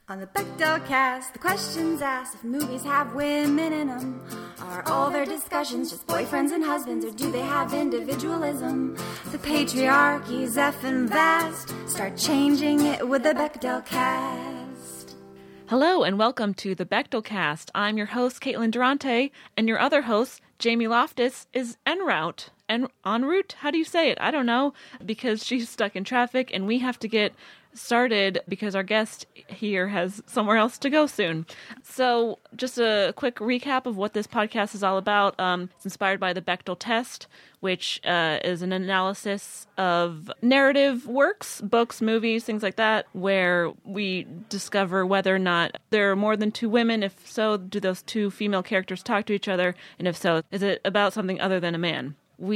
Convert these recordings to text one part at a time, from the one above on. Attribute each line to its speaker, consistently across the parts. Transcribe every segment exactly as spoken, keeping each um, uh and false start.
Speaker 1: On the Bechdel cast, the questions asked if movies have women in them. Are all their discussions just boyfriends and husbands, or do they have individualism? The patriarchy's effing vast. Start changing it with the Bechdel cast.
Speaker 2: Hello and welcome to the Bechdel cast. I'm your host, Caitlin Durante, and your other host, Jamie Loftus, is en route. En, en route? How do you say it? I don't know, because she's stuck in traffic and we have to get started because our guest here has somewhere else to go soon. So just a quick recap of what this podcast is all about. Um, it's inspired by the Bechdel test, which uh, is an analysis of narrative works, books, movies, things like that, where we discover whether or not there are more than two women. If so, do those two female characters talk to each other? And if so, is it about something other than a man?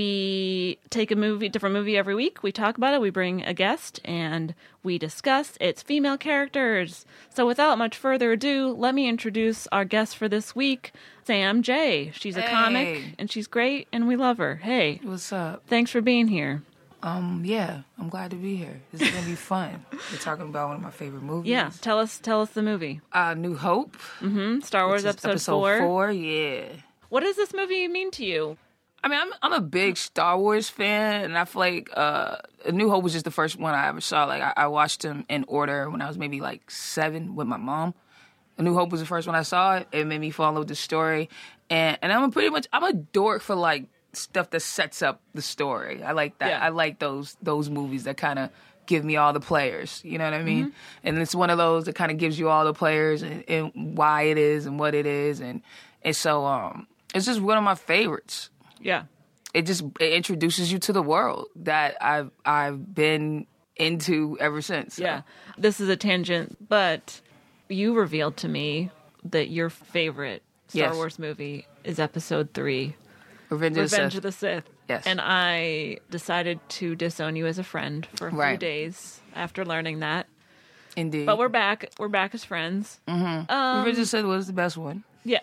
Speaker 2: We take a movie, different movie every week. We talk about it. We bring a guest and we discuss its female characters. So without much further ado, let me introduce our guest for this week, Sam J. She's a
Speaker 3: Hey.
Speaker 2: comic and she's great and we love her. Hey.
Speaker 3: What's up?
Speaker 2: Thanks for being here.
Speaker 3: Um, yeah, I'm glad to be here. This is gonna be fun. We're talking about one of my favorite movies.
Speaker 2: Yeah. Tell us, tell us the movie.
Speaker 3: Uh, New Hope.
Speaker 2: Mm-hmm. Star Wars
Speaker 3: which is
Speaker 2: episode,
Speaker 3: episode
Speaker 2: four.
Speaker 3: four. Yeah.
Speaker 2: What does this movie mean to you?
Speaker 3: I mean, I'm I'm a big Star Wars fan, and I feel like uh, A New Hope was just the first one I ever saw. Like I, I watched them in order when I was maybe like seven with my mom. A New Hope was the first one I saw. It, it made me fall in love with the story, and and I'm a pretty much I'm a dork for like stuff that sets up the story. I like that.
Speaker 2: Yeah.
Speaker 3: I like those those movies that kind of give me all the players. You know what I mean? Mm-hmm. And it's one of those that kind of gives you all the players and, and why it is and what it is, and and so um, it's just one of my favorites.
Speaker 2: Yeah.
Speaker 3: It just it introduces you to the world that I've I've been into ever since. So.
Speaker 2: Yeah. This is a tangent, but you revealed to me that your favorite Star
Speaker 3: Yes.
Speaker 2: Wars movie is episode three,
Speaker 3: Revenge, of the
Speaker 2: Revenge
Speaker 3: Sith.
Speaker 2: of the Sith.
Speaker 3: Yes.
Speaker 2: And I decided to disown you as a friend for a few
Speaker 3: Right.
Speaker 2: days after learning that.
Speaker 3: Indeed.
Speaker 2: But we're back. We're back as friends.
Speaker 3: Mm-hmm.
Speaker 2: Um,
Speaker 3: Revenge of the Sith was the best one.
Speaker 2: Yeah.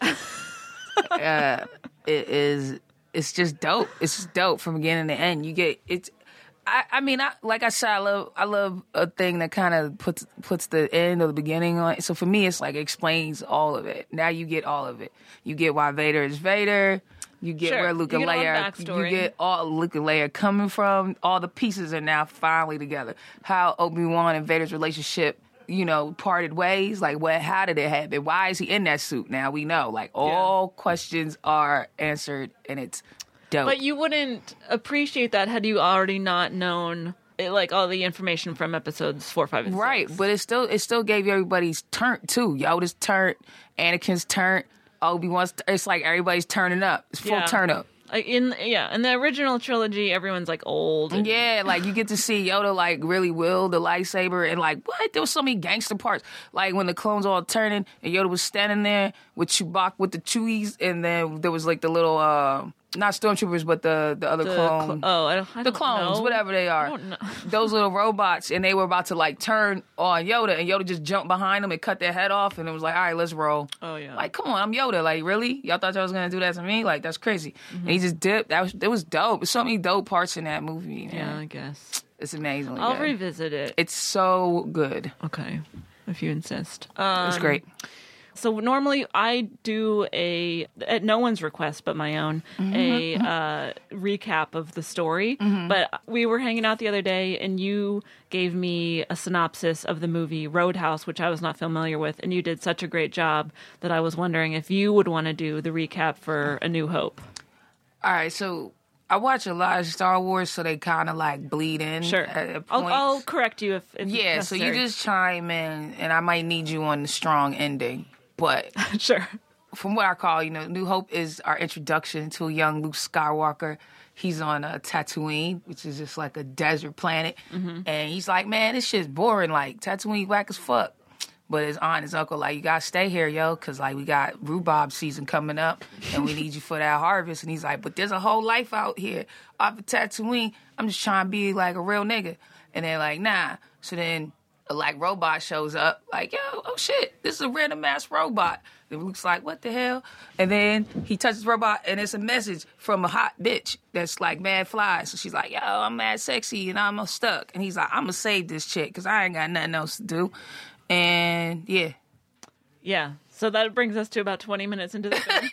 Speaker 3: uh, it is. It's just dope. It's just dope from beginning to end. You get it's. I, I mean, I like I said, I love I love a thing that kind of puts puts the end or the beginning on. So for me, it's like it explains all of it. Now you get all of it. You get why Vader is Vader. You get
Speaker 2: Sure.
Speaker 3: where Luke
Speaker 2: You
Speaker 3: and
Speaker 2: get all the
Speaker 3: Leia.
Speaker 2: backstory.
Speaker 3: You get all Luke and Leia coming from. All the pieces are now finally together. How Obi-Wan and Vader's relationship, you know, parted ways. Like, what? How did it happen? Why is he in that suit? Now we know. Like, all questions are answered, and it's dope.
Speaker 2: But you wouldn't appreciate that had you already not known it, like all the information from episodes four, five, and
Speaker 3: right,
Speaker 2: six.
Speaker 3: but it still it still gave everybody's turn too. Yoda's turn, Anakin's turn, Obi-Wan's. It's like everybody's turning up. It's full
Speaker 2: Yeah.
Speaker 3: turn up.
Speaker 2: Like in yeah, in the original trilogy, everyone's like old. And,
Speaker 3: Yeah, like you get to see Yoda like really wield the lightsaber, and like what? There was so many gangster parts. Like when the clones all turning, and Yoda was standing there with Chewbacca with the Chewies, and then there was like the little uh, not stormtroopers, but the the other
Speaker 2: the
Speaker 3: clone.
Speaker 2: cl- oh, I don't, I
Speaker 3: the
Speaker 2: don't
Speaker 3: clones,
Speaker 2: know.
Speaker 3: whatever they
Speaker 2: I
Speaker 3: are,
Speaker 2: don't know.
Speaker 3: those little robots, and they were about to like turn on Yoda, and Yoda just jumped behind them and cut their head off, and it was like, all right, let's roll.
Speaker 2: Oh yeah.
Speaker 3: Like, come on, I'm Yoda. Like, really? Y'all thought y'all was gonna do that to me? Like, that's crazy. And he just dipped. That was it was dope. There's so many dope parts in that movie. Man.
Speaker 2: yeah, I guess
Speaker 3: It's amazing.
Speaker 2: I'll
Speaker 3: good.
Speaker 2: revisit it.
Speaker 3: It's so good.
Speaker 2: Okay, if you insist. Um,
Speaker 3: It's great.
Speaker 2: So normally I do a, at no one's request but my own,
Speaker 3: Mm-hmm,
Speaker 2: a uh, recap of the story. But we were hanging out the other day and you gave me a synopsis of the movie Roadhouse, which I was not familiar with. And you did such a great job that I was wondering if you would want to do the recap for A New Hope.
Speaker 3: All right, so I watch a lot of Star Wars, so they kind of like bleed in.
Speaker 2: Sure.
Speaker 3: At, at
Speaker 2: I'll,
Speaker 3: points.
Speaker 2: I'll correct you if, if
Speaker 3: yeah, so
Speaker 2: necessary.
Speaker 3: you just chime in, and I might need you on the strong ending. But
Speaker 2: Sure.
Speaker 3: from what I call, you know, New Hope is our introduction to a young Luke Skywalker. He's on a Tatooine, which is just like a desert planet.
Speaker 2: Mm-hmm.
Speaker 3: And he's like, man, this shit's boring. Like, Tatooine whack as fuck. But his aunt and his uncle, like, you gotta stay here, yo, because, like, we got rhubarb season coming up, and we need you for that harvest. And he's like, but there's a whole life out here off of Tatooine. I'm just trying to be, like, a real nigga. And they're like, nah. So then a, like, robot shows up, like, yo, oh, shit, this is a random-ass robot. And Luke's like, what the hell? And then he touches the robot, and it's a message from a hot bitch that's, like, mad fly. So she's like, yo, I'm mad sexy, and I'm stuck. And he's like, I'm gonna save this chick, because I ain't got nothing else to do. And yeah.
Speaker 2: Yeah. So that brings us to about twenty minutes into the film.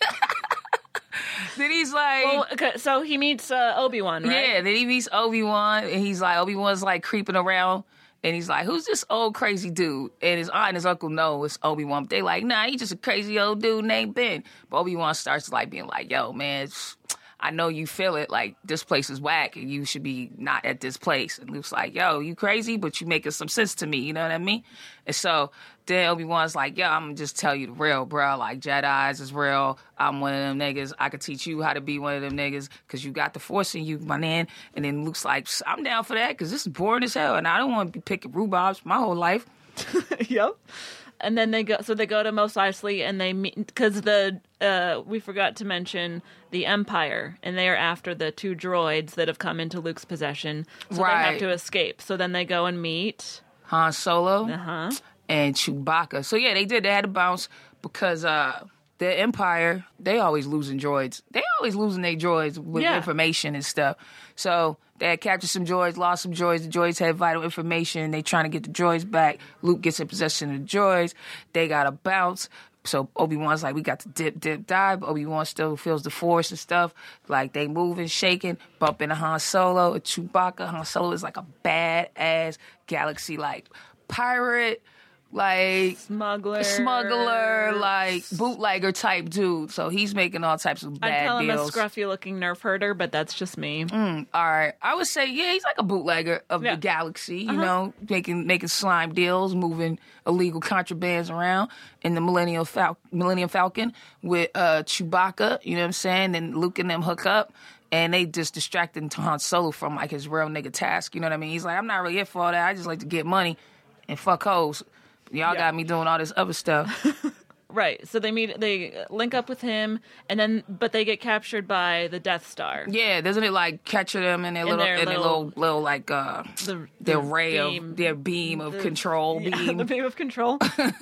Speaker 3: Then he's like...
Speaker 2: Well, okay, so he meets uh, Obi-Wan, right?
Speaker 3: Yeah, then he meets Obi-Wan, and he's like, Obi-Wan's like creeping around, and he's like, who's this old crazy dude? And his aunt and his uncle know it's Obi-Wan, but they like, nah, he's just a crazy old dude named Ben. But Obi-Wan starts like being like, yo, man, it's, I know you feel it, like, this place is whack, and you should be not at this place. And Luke's like, yo, you crazy, but you making some sense to me, you know what I mean? And so then Obi-Wan's like, yo, I'm gonna just tell you the real, bro. Like, Jedi's is real. I'm one of them niggas. I could teach you how to be one of them niggas because you got the Force in you, my man. And then Luke's like, I'm down for that because this is boring as hell, and I don't want to be picking rhubarbs my whole life.
Speaker 2: Yep. And then they go, so they go to Mos Eisley and they meet, because the, uh, we forgot to mention the Empire, and they are after the two droids that have come into Luke's possession. So
Speaker 3: Right.
Speaker 2: they have to escape. So then they go and meet.
Speaker 3: Han Solo
Speaker 2: Uh-huh.
Speaker 3: and Chewbacca. So yeah, they did. They had to bounce because uh, the Empire, they always losing droids. They always losing their droids with
Speaker 2: Yeah.
Speaker 3: information and stuff. So they had captured some droids, lost some droids. The droids had vital information. They trying to get the droids back. Luke gets in possession of the droids. They got to bounce. So Obi-Wan's like, we got to dip, dip, dive. Obi-Wan still feels the Force and stuff. Like, they moving, shaking, bump into Han Solo, a Chewbacca. Han Solo is like a badass galaxy, like, pirate, like...
Speaker 2: Smuggler.
Speaker 3: Smuggler, like, bootlegger type dude. So he's making all types of
Speaker 2: I'd
Speaker 3: bad
Speaker 2: call him
Speaker 3: deals.
Speaker 2: a scruffy-looking nerf herder, but that's just me.
Speaker 3: Mm, all right. I would say, yeah, he's like a bootlegger of
Speaker 2: Yeah.
Speaker 3: the galaxy, you
Speaker 2: Uh-huh.
Speaker 3: know, making making slime deals, moving illegal contrabands around in the Millennium, Fal- Millennium Falcon with uh, Chewbacca, you know what I'm saying? Then Luke and them hook up, and they just distracting Han Solo from, like, his real nigga task, you know what I mean? He's like, I'm not really here for all that. I just like to get money and fuck hoes. Y'all
Speaker 2: Yeah.
Speaker 3: got me doing all this other stuff.
Speaker 2: Right. So they meet, they link up with him, and then, but they get captured by the Death Star.
Speaker 3: Yeah, doesn't it like capture them in their
Speaker 2: In
Speaker 3: little,
Speaker 2: their
Speaker 3: in their
Speaker 2: little-
Speaker 3: little, little like uh,
Speaker 2: The,
Speaker 3: their
Speaker 2: the
Speaker 3: ray
Speaker 2: beam.
Speaker 3: of their beam of
Speaker 2: The-
Speaker 3: control
Speaker 2: Yeah,
Speaker 3: beam.
Speaker 2: the beam of control.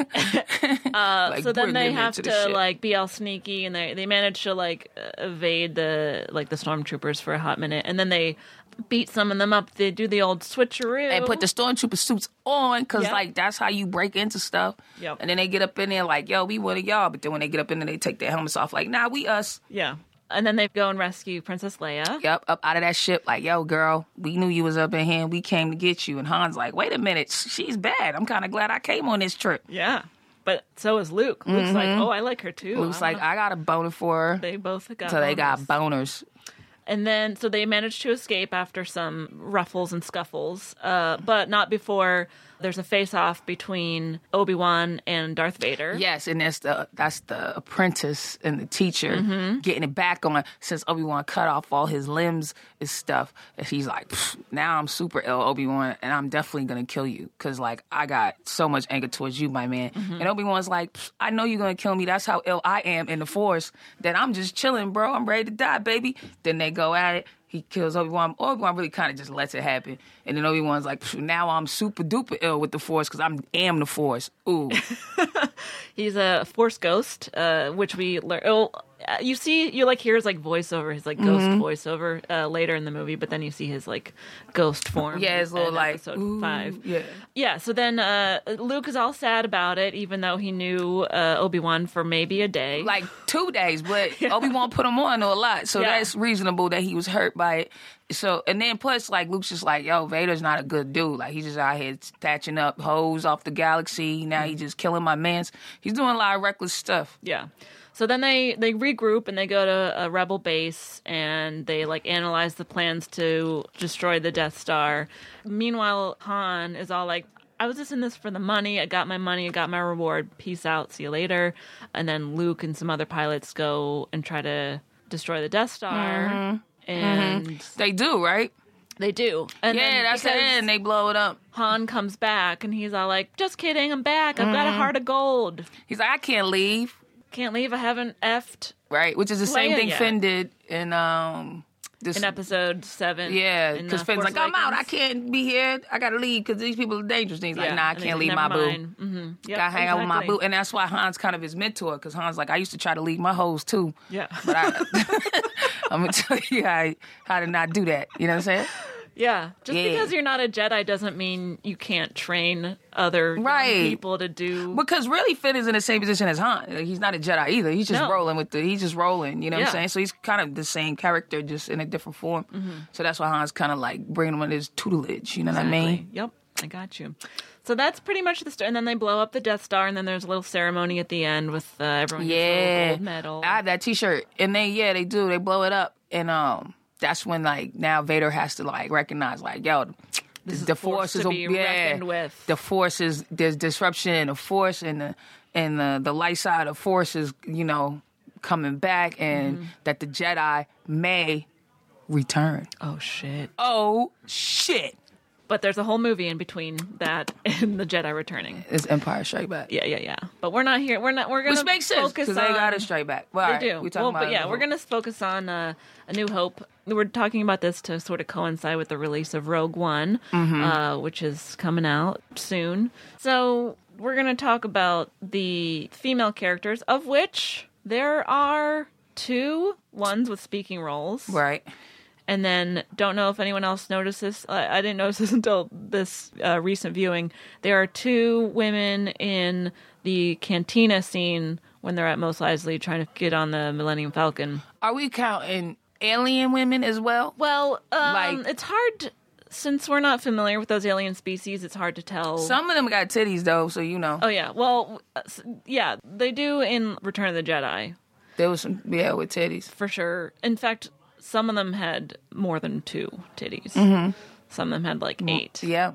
Speaker 3: Like,
Speaker 2: So then
Speaker 3: bring
Speaker 2: they
Speaker 3: them
Speaker 2: have
Speaker 3: into
Speaker 2: to
Speaker 3: the shit.
Speaker 2: like be all sneaky, and they they manage to like evade the like the stormtroopers for a hot minute, and then they beat some of them up. They do the old switcheroo
Speaker 3: and put the stormtrooper suits on because
Speaker 2: Yeah.
Speaker 3: like that's how you break into stuff.
Speaker 2: Yep.
Speaker 3: And then they get up in there like, yo, we one of y'all. But then when they get up in there, they take their helmets off like, nah, we us.
Speaker 2: yeah, and then they go and rescue Princess Leia.
Speaker 3: Yep, up out of that ship like, yo, girl, we knew you was up in here and we came to get you. And Han's like, wait a minute, she's bad. I'm kind of glad I came on this trip.
Speaker 2: Yeah, but so is Luke. Luke's like, oh, I like her too.
Speaker 3: Mm-hmm. Luke's
Speaker 2: I
Speaker 3: like,
Speaker 2: wanna-
Speaker 3: I got a boner for her.
Speaker 2: they both got
Speaker 3: So they got
Speaker 2: boners.
Speaker 3: boners.
Speaker 2: And then, so they managed to escape after some ruffles and scuffles, uh, but not before there's a face-off between Obi-Wan and Darth Vader.
Speaker 3: Yes, and that's the that's the apprentice and the teacher
Speaker 2: Mm-hmm.
Speaker 3: getting it back on since Obi-Wan cut off all his limbs and stuff. And he's like, now I'm super ill, Obi-Wan, and I'm definitely gonna kill you because like I got so much anger towards you, my man.
Speaker 2: Mm-hmm.
Speaker 3: And Obi-Wan's like, I know you're gonna kill me. That's how ill I am in the Force. That I'm just chilling, bro. I'm ready to die, baby. Then they go at it. He kills Obi-Wan. Obi-Wan really kind of just lets it happen. And then Obi-Wan's like, now I'm super duper ill with the Force because I am the Force. Ooh.
Speaker 2: He's a Force ghost, uh, which we learn. Oh, uh, you see, you like hear his like voiceover, his like ghost
Speaker 3: Mm-hmm.
Speaker 2: voiceover uh, later in the movie, but then you see his like ghost form.
Speaker 3: Yeah, his little
Speaker 2: in
Speaker 3: like,
Speaker 2: episode
Speaker 3: ooh,
Speaker 2: five.
Speaker 3: yeah.
Speaker 2: Yeah, so then uh, Luke is all sad about it, even though he knew uh, Obi-Wan for maybe a day.
Speaker 3: Like two days, but Obi-Wan put him on a lot. So
Speaker 2: Yeah.
Speaker 3: that's reasonable that he was hurt by it. So, and then plus, like, Luke's just like, yo, Vader's not a good dude. Like, he's just out here thatching up hoes off the galaxy. Now he's just killing my mans. He's doing a lot of reckless stuff.
Speaker 2: Yeah. So then they, they regroup and they go to a rebel base and they like analyze the plans to destroy the Death Star. Meanwhile, Han is all like, I was just in this for the money. I got my money. I got my reward. Peace out. See you later. And then Luke and some other pilots go and try to destroy the Death Star.
Speaker 3: Mm-hmm.
Speaker 2: And
Speaker 3: They do, right?
Speaker 2: they do. And
Speaker 3: Yeah,
Speaker 2: then
Speaker 3: that's the
Speaker 2: because
Speaker 3: end. They blow it up.
Speaker 2: Han comes back and he's all like, just kidding. I'm back. I've
Speaker 3: Mm-hmm.
Speaker 2: got a heart of gold.
Speaker 3: He's like, I can't leave,
Speaker 2: Can't leave. I haven't effed
Speaker 3: right? Which is the same
Speaker 2: Leia
Speaker 3: thing
Speaker 2: yet.
Speaker 3: Finn did in um this.
Speaker 2: in episode seven.
Speaker 3: Yeah,
Speaker 2: in,
Speaker 3: because
Speaker 2: uh,
Speaker 3: Finn's
Speaker 2: Force
Speaker 3: like, I'm out. I
Speaker 2: Awakens.
Speaker 3: can't be here. I gotta leave because these people are dangerous. And he's like,
Speaker 2: Yeah,
Speaker 3: Nah, I
Speaker 2: and
Speaker 3: can't
Speaker 2: he's
Speaker 3: leave
Speaker 2: like,
Speaker 3: my
Speaker 2: "Never
Speaker 3: boo.
Speaker 2: mind." Mm-hmm. Yep,
Speaker 3: Gotta hang out with my
Speaker 2: exactly.
Speaker 3: boo, and that's why Han's kind of his mentor. Because Han's like, I used to try to leave my hoes too.
Speaker 2: Yeah.
Speaker 3: But I, I'm gonna tell you how how to not do that. You know what I'm saying?
Speaker 2: Yeah, just
Speaker 3: Yeah.
Speaker 2: because you're not a Jedi doesn't mean you can't train other young
Speaker 3: Right.
Speaker 2: people to do.
Speaker 3: Because really, Finn is in the same position as Han. Like, he's not a Jedi either. He's just
Speaker 2: No.
Speaker 3: rolling with the. He's just rolling. You know what
Speaker 2: Yeah.
Speaker 3: I'm saying? So he's kind of the same character, just in a different form.
Speaker 2: Mm-hmm.
Speaker 3: So that's why Han's kind of like bringing him under his tutelage. You know what I
Speaker 2: Exactly.
Speaker 3: mean?
Speaker 2: Yep, I got you. So that's pretty much the story. And then they blow up the Death Star, and then there's a little ceremony at the end with uh, everyone gets a little
Speaker 3: Yeah,
Speaker 2: gold medal.
Speaker 3: I have that T-shirt, and they yeah they do. They blow it up, and um, that's when like now Vader has to like recognize like yo.
Speaker 2: This is
Speaker 3: the
Speaker 2: a force
Speaker 3: force is
Speaker 2: to
Speaker 3: a-
Speaker 2: be reckoned with.
Speaker 3: The force is there's disruption in the force, and the and the the light side of force is you know coming back, and
Speaker 2: Mm-hmm.
Speaker 3: that the Jedi may return.
Speaker 2: Oh, shit.
Speaker 3: Oh shit!
Speaker 2: But there's a whole movie in between that and the Jedi returning.
Speaker 3: It's Empire Strike Back,
Speaker 2: Yeah, yeah, yeah. But we're not here. We're not. We're gonna
Speaker 3: which makes sense
Speaker 2: focus
Speaker 3: because
Speaker 2: on.
Speaker 3: they got to strike back. Well,
Speaker 2: They
Speaker 3: all right,
Speaker 2: do.
Speaker 3: we talking
Speaker 2: Well,
Speaker 3: about
Speaker 2: but yeah,
Speaker 3: it.
Speaker 2: we're going to focus on uh, A New Hope. We're talking about this to sort of coincide with the release of Rogue One,
Speaker 3: Mm-hmm.
Speaker 2: uh, which is coming out soon. So we're going to talk about the female characters, of which there are two ones with speaking roles.
Speaker 3: right.
Speaker 2: And then, don't know if anyone else noticed this. I, I didn't notice this until this uh, recent viewing. There are two women in the cantina scene when they're at Mos Eisley trying to get on the Millennium Falcon.
Speaker 3: Are we counting alien women as well?
Speaker 2: Well, um,
Speaker 3: Like-
Speaker 2: it's hard, since we're not familiar with those alien species, it's hard to tell.
Speaker 3: Some of them got titties though, so you know
Speaker 2: Oh, yeah. Well, uh, s- yeah, they do in Return of the Jedi,
Speaker 3: there was some yeah with titties.
Speaker 2: for sure. In fact, some of them had more than two titties. Some of them had like eight.
Speaker 3: Yeah,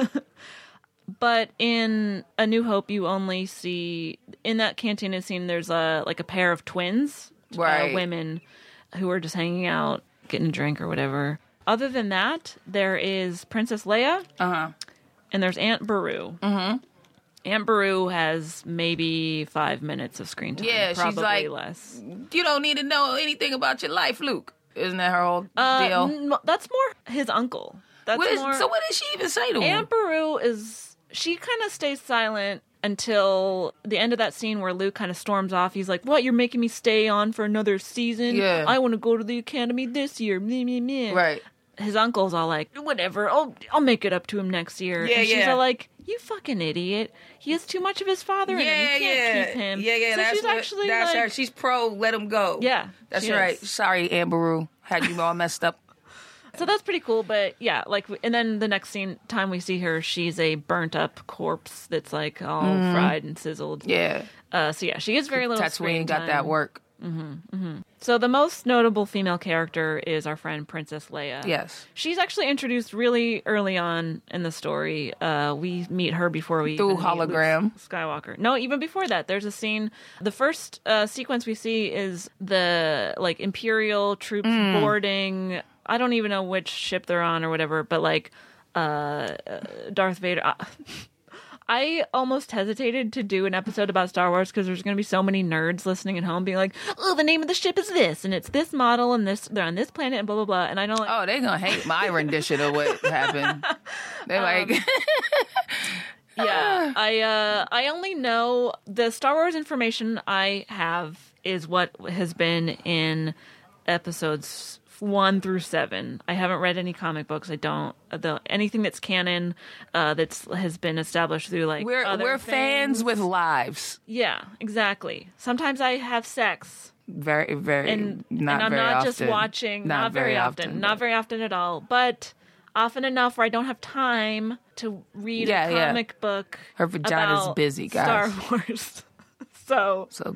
Speaker 2: But in A New Hope, you only see in that cantina scene. There's a like a pair of twins,
Speaker 3: Right.
Speaker 2: uh, women, who are just hanging out, getting a drink or whatever. Other than that, there is Princess Leia,
Speaker 3: uh huh.
Speaker 2: and there's Aunt Beru. Mm-hmm. Aunt Beru has maybe five minutes of screen time.
Speaker 3: Yeah, she's
Speaker 2: probably
Speaker 3: like-
Speaker 2: less.
Speaker 3: You don't need to know anything about your life, Luke. Isn't that her whole
Speaker 2: Uh,
Speaker 3: deal?
Speaker 2: n- that's more his uncle. That's
Speaker 3: What is,
Speaker 2: more.
Speaker 3: so what did she even say to him?
Speaker 2: Aunt Beru is, she kind of stays silent until the end of that scene where Luke kind of storms off. He's like, what, you're making me stay on for another season?
Speaker 3: Yeah.
Speaker 2: I want to go to the academy this year. Meh, meh, meh.
Speaker 3: Right.
Speaker 2: His uncle's all like, whatever, I'll, I'll make it up to him next year.
Speaker 3: Yeah,
Speaker 2: and she's
Speaker 3: yeah.
Speaker 2: all like, you fucking idiot. He has too much of his father in him.
Speaker 3: Yeah,
Speaker 2: You can't
Speaker 3: yeah,
Speaker 2: keep him.
Speaker 3: yeah, yeah.
Speaker 2: So
Speaker 3: that's
Speaker 2: she's
Speaker 3: what,
Speaker 2: actually
Speaker 3: that's
Speaker 2: like,
Speaker 3: her. She's pro. Let him go.
Speaker 2: Yeah,
Speaker 3: that's
Speaker 2: she
Speaker 3: right.
Speaker 2: is.
Speaker 3: Sorry, Aunt Beru, had you all messed up.
Speaker 2: So that's pretty cool, but yeah, like, and then the next scene time we see her, she's a burnt up corpse that's like all fried and sizzled.
Speaker 3: Mm-hmm. Yeah,
Speaker 2: Uh, so yeah, she gets very little screen
Speaker 3: Tatooine got
Speaker 2: time.
Speaker 3: that work.
Speaker 2: So the most notable female character is our friend Princess Leia.
Speaker 3: Yes,
Speaker 2: She's actually introduced really early on in the story. Uh, we meet her before we
Speaker 3: Through
Speaker 2: even meet
Speaker 3: hologram.
Speaker 2: Luke Skywalker. No, even before that, there's a scene. The first uh, sequence we see is the like Imperial troops
Speaker 3: Mm.
Speaker 2: boarding. I don't even know which ship they're on or whatever, but like uh, uh, Darth Vader. Uh, I almost hesitated to do an episode about Star Wars because there's going to be so many nerds listening at home being like, oh, the name of the ship is this, and it's this model, and this they're on this planet, and blah, blah, blah. And I don't like,
Speaker 3: Oh, they gonna hate my rendition of what happened. They're like,
Speaker 2: Um, yeah, I uh, I only know the Star Wars information I have is what has been in episodes one through seven. I haven't read any comic books. I don't the anything that's canon uh, that's has been established through like
Speaker 3: we're
Speaker 2: other
Speaker 3: we're fans
Speaker 2: things.
Speaker 3: with lives.
Speaker 2: Yeah, exactly. Sometimes I have sex.
Speaker 3: Very, very,
Speaker 2: and
Speaker 3: not
Speaker 2: and I'm
Speaker 3: very
Speaker 2: not
Speaker 3: often.
Speaker 2: just watching. Not, very often. Not
Speaker 3: but-
Speaker 2: very often at all. But often enough where I don't have time to read
Speaker 3: Yeah,
Speaker 2: a
Speaker 3: yeah.
Speaker 2: comic book.
Speaker 3: Her vagina's
Speaker 2: about
Speaker 3: busy, guys.
Speaker 2: Star Wars. so
Speaker 3: So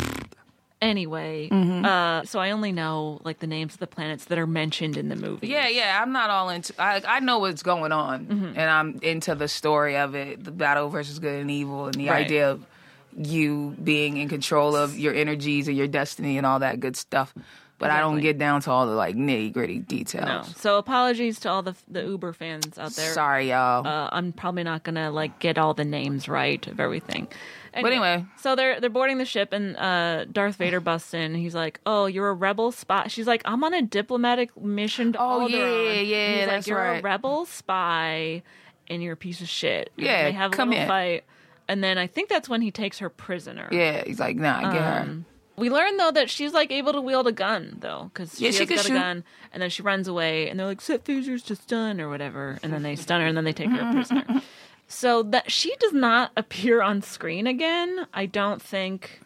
Speaker 2: anyway,
Speaker 3: Mm-hmm.
Speaker 2: uh, so I only know like the names of the planets that are mentioned in the movie.
Speaker 3: yeah, yeah. I'm not all into. I I know what's going on,
Speaker 2: Mm-hmm.
Speaker 3: and I'm into the story of it, the battle versus good and evil, and the
Speaker 2: Right.
Speaker 3: idea of you being in control of your energies and your destiny and all that good stuff. But I don't
Speaker 2: Exactly.
Speaker 3: get down to all the like nitty gritty details.
Speaker 2: No. So apologies to all the the Uber fans out there.
Speaker 3: Sorry, y'all.
Speaker 2: Uh, I'm probably not gonna like get all the names right of everything.
Speaker 3: But anyway.
Speaker 2: so they're they're boarding the ship, and uh, Darth Vader busts in. He's like, "Oh, you're a rebel spy." She's like, "I'm on a diplomatic mission to
Speaker 3: Oh,
Speaker 2: Alderaan."
Speaker 3: yeah, yeah,
Speaker 2: And he's
Speaker 3: that's
Speaker 2: like, "You're
Speaker 3: right.
Speaker 2: a rebel spy, and you're a piece of shit." And
Speaker 3: Yeah,
Speaker 2: they have a
Speaker 3: come
Speaker 2: little
Speaker 3: here.
Speaker 2: fight, and then I think that's when he takes her prisoner.
Speaker 3: yeah, he's like, nah, get her.
Speaker 2: Um, We learn, though, that she's, like, able to wield a gun, though, because
Speaker 3: Yeah,
Speaker 2: she
Speaker 3: she
Speaker 2: has
Speaker 3: can
Speaker 2: got
Speaker 3: shoot.
Speaker 2: a gun, and then she runs away, and they're like, set phasers to stun, or whatever, and then they stun her, and then they take her prisoner. So that she does not appear on screen again, I don't think,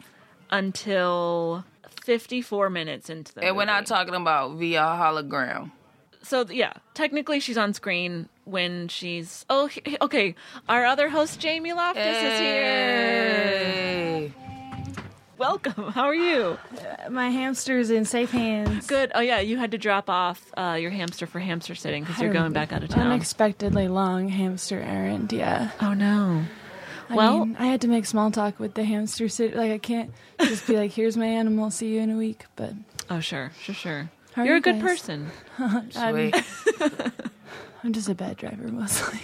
Speaker 2: until fifty-four minutes into the
Speaker 3: And
Speaker 2: movie.
Speaker 3: we're not talking about via hologram.
Speaker 2: So, yeah, technically she's on screen when she's... Oh, he- okay, our other host, Jamie Loftus, is here.
Speaker 3: Hey.
Speaker 2: Welcome, how are you?
Speaker 4: My hamster's in safe hands.
Speaker 2: Good. Oh, yeah, you had to drop off uh, your hamster for hamster sitting because you're going back out of town.
Speaker 4: Unexpectedly long hamster errand, yeah.
Speaker 2: Oh, no.
Speaker 4: I
Speaker 2: Well-
Speaker 4: mean, I had to make small talk with the hamster sit. Like, I can't just be like, here's my animal, see you in a week. But
Speaker 2: Oh, sure, sure, sure.
Speaker 4: How are
Speaker 2: You're
Speaker 4: you
Speaker 2: a good
Speaker 4: guys?
Speaker 2: person.
Speaker 3: Sweet.
Speaker 4: I'm just a bad driver mostly.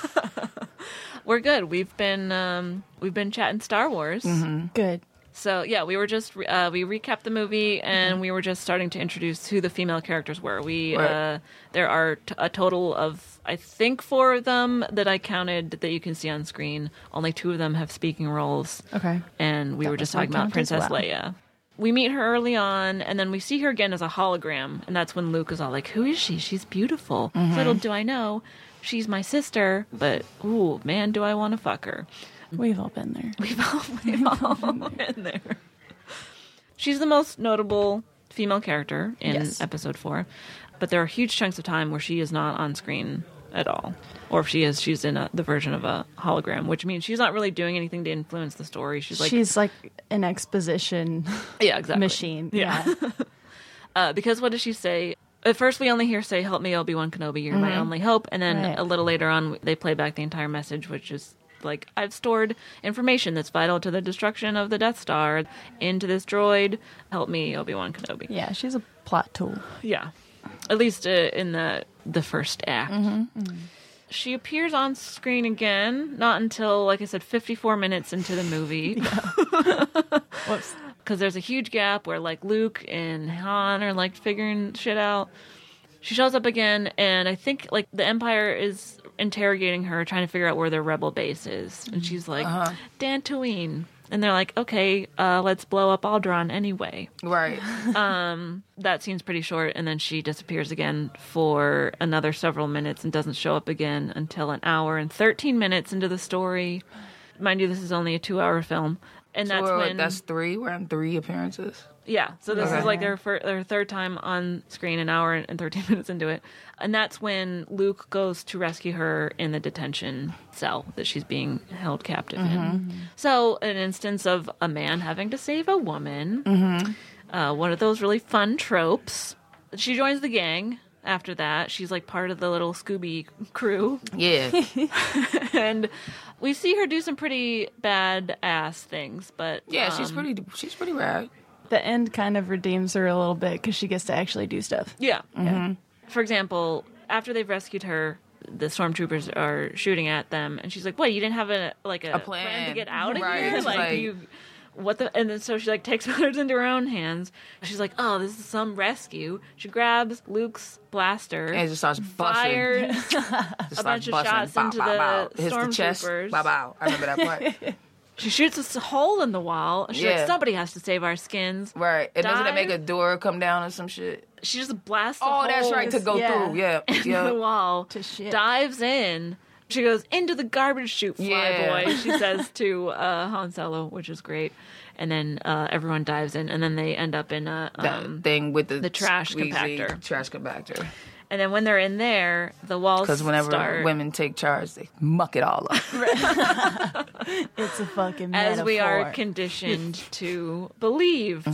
Speaker 2: We're good. We've been um, we've been chatting Star Wars.
Speaker 4: Good.
Speaker 2: So yeah, we were just uh, we recapped the movie and we were just starting to introduce who the female characters were. We
Speaker 3: Right.
Speaker 2: uh, there are t- a total of I think four of them that I counted that you can see on screen. Only two of them have speaking roles.
Speaker 4: Okay.
Speaker 2: And we
Speaker 4: That
Speaker 2: were
Speaker 4: was
Speaker 2: just
Speaker 4: my
Speaker 2: talking about
Speaker 4: count as
Speaker 2: Princess
Speaker 4: well.
Speaker 2: Leia. We meet her early on, and then we see her again as a hologram, and that's when Luke is all like, "Who is she? She's beautiful." Little do I know, she's my sister, but ooh, man, do I want to fuck her.
Speaker 4: We've all been there.
Speaker 2: We've all, we've all been there. She's the most notable female character in
Speaker 4: Yes.
Speaker 2: episode four, but there are huge chunks of time where she is not on screen at all. Or if she is, she's in a, the version of a hologram, which means she's not really doing anything to influence the story. She's like,
Speaker 4: She's like an exposition
Speaker 2: yeah, exactly.
Speaker 4: machine.
Speaker 2: Yeah. uh, because what does she say? At first, we only hear say, "Help me, Obi-Wan Kenobi, you're my only hope." And then
Speaker 4: Right.
Speaker 2: a little later on, they play back the entire message, which is like, "I've stored information that's vital to the destruction of the Death Star into this droid. Help me, Obi-Wan Kenobi."
Speaker 4: Yeah, she's a plot tool.
Speaker 2: Yeah. At least uh, in the the first act. She appears on screen again, not until, like I said, fifty-four minutes into the movie.
Speaker 4: Whoops.
Speaker 2: Because there's a huge gap where, like, Luke and Han are, like, figuring shit out. She shows up again, and I think, like, the Empire is interrogating her, trying to figure out where their rebel base is. And she's like,
Speaker 3: Uh-huh.
Speaker 2: Dantooine. And they're like, okay, uh, let's blow up Alderaan anyway.
Speaker 3: Right.
Speaker 2: That seems pretty short, and then she disappears again for another several minutes and doesn't show up again until an hour and thirteen minutes into the story. Mind you, this is only a two-hour film. And
Speaker 3: So
Speaker 2: that's
Speaker 3: we're-
Speaker 2: when...
Speaker 3: that's three. We're on three appearances.
Speaker 2: Yeah, so this
Speaker 3: Okay.
Speaker 2: is like their fir- their third time on screen, an hour and thirteen minutes into it, and that's when Luke goes to rescue her in the detention cell that she's being held captive in. So, an instance of a man having to save a woman, uh, one of those really fun tropes. She joins the gang. After that, she's like part of the little Scooby crew,
Speaker 3: Yeah.
Speaker 2: and we see her do some pretty bad ass things. But
Speaker 3: Yeah, she's
Speaker 2: um,
Speaker 3: pretty. She's pretty rad.
Speaker 4: The end kind of redeems her a little bit because she gets to actually do stuff.
Speaker 2: Yeah. For example, after they've rescued her, the stormtroopers are shooting at them, and she's like, "What? You didn't have a like a,
Speaker 3: A plan.
Speaker 2: to get out of
Speaker 3: Right.
Speaker 2: here?
Speaker 3: It's
Speaker 2: Like,
Speaker 3: like-
Speaker 2: you." What the? And then so she like takes matters into her own hands. She's like, "Oh, this is some rescue." She grabs Luke's blaster,
Speaker 3: And it just starts busting.
Speaker 2: fires
Speaker 3: Just
Speaker 2: a
Speaker 3: starts
Speaker 2: bunch of
Speaker 3: busting.
Speaker 2: shots
Speaker 3: Bow,
Speaker 2: into
Speaker 3: bow,
Speaker 2: the
Speaker 3: bow. Hits the chest.
Speaker 2: stormtroopers.
Speaker 3: Bow, bow. I remember that part.
Speaker 2: She shoots a hole in the wall. She's
Speaker 3: Yeah.
Speaker 2: like, "Somebody has to save our skins."
Speaker 3: Right. And doesn't it make
Speaker 2: Dive.
Speaker 3: a door come down or some shit?
Speaker 2: She just blasts. a
Speaker 3: Oh, that's
Speaker 2: hole
Speaker 3: right. To go
Speaker 4: Yeah.
Speaker 3: through. Yeah.
Speaker 2: into
Speaker 3: Yeah.
Speaker 2: the wall,
Speaker 4: To shit.
Speaker 2: dives in. She goes, "Into the garbage chute, flyboy,"
Speaker 3: Yeah.
Speaker 2: she says to uh, Han Solo, which is great. And then uh, everyone dives in, and then they end up in a.
Speaker 3: That
Speaker 2: Um,
Speaker 3: thing with the
Speaker 2: the trash
Speaker 3: squeezy
Speaker 2: compactor.
Speaker 3: Trash compactor.
Speaker 2: and then when they're in there, the walls
Speaker 3: Because whenever
Speaker 2: start.
Speaker 3: women take charge, they muck it all up.
Speaker 4: It's a fucking
Speaker 2: as we are
Speaker 4: metaphor.
Speaker 2: conditioned to believe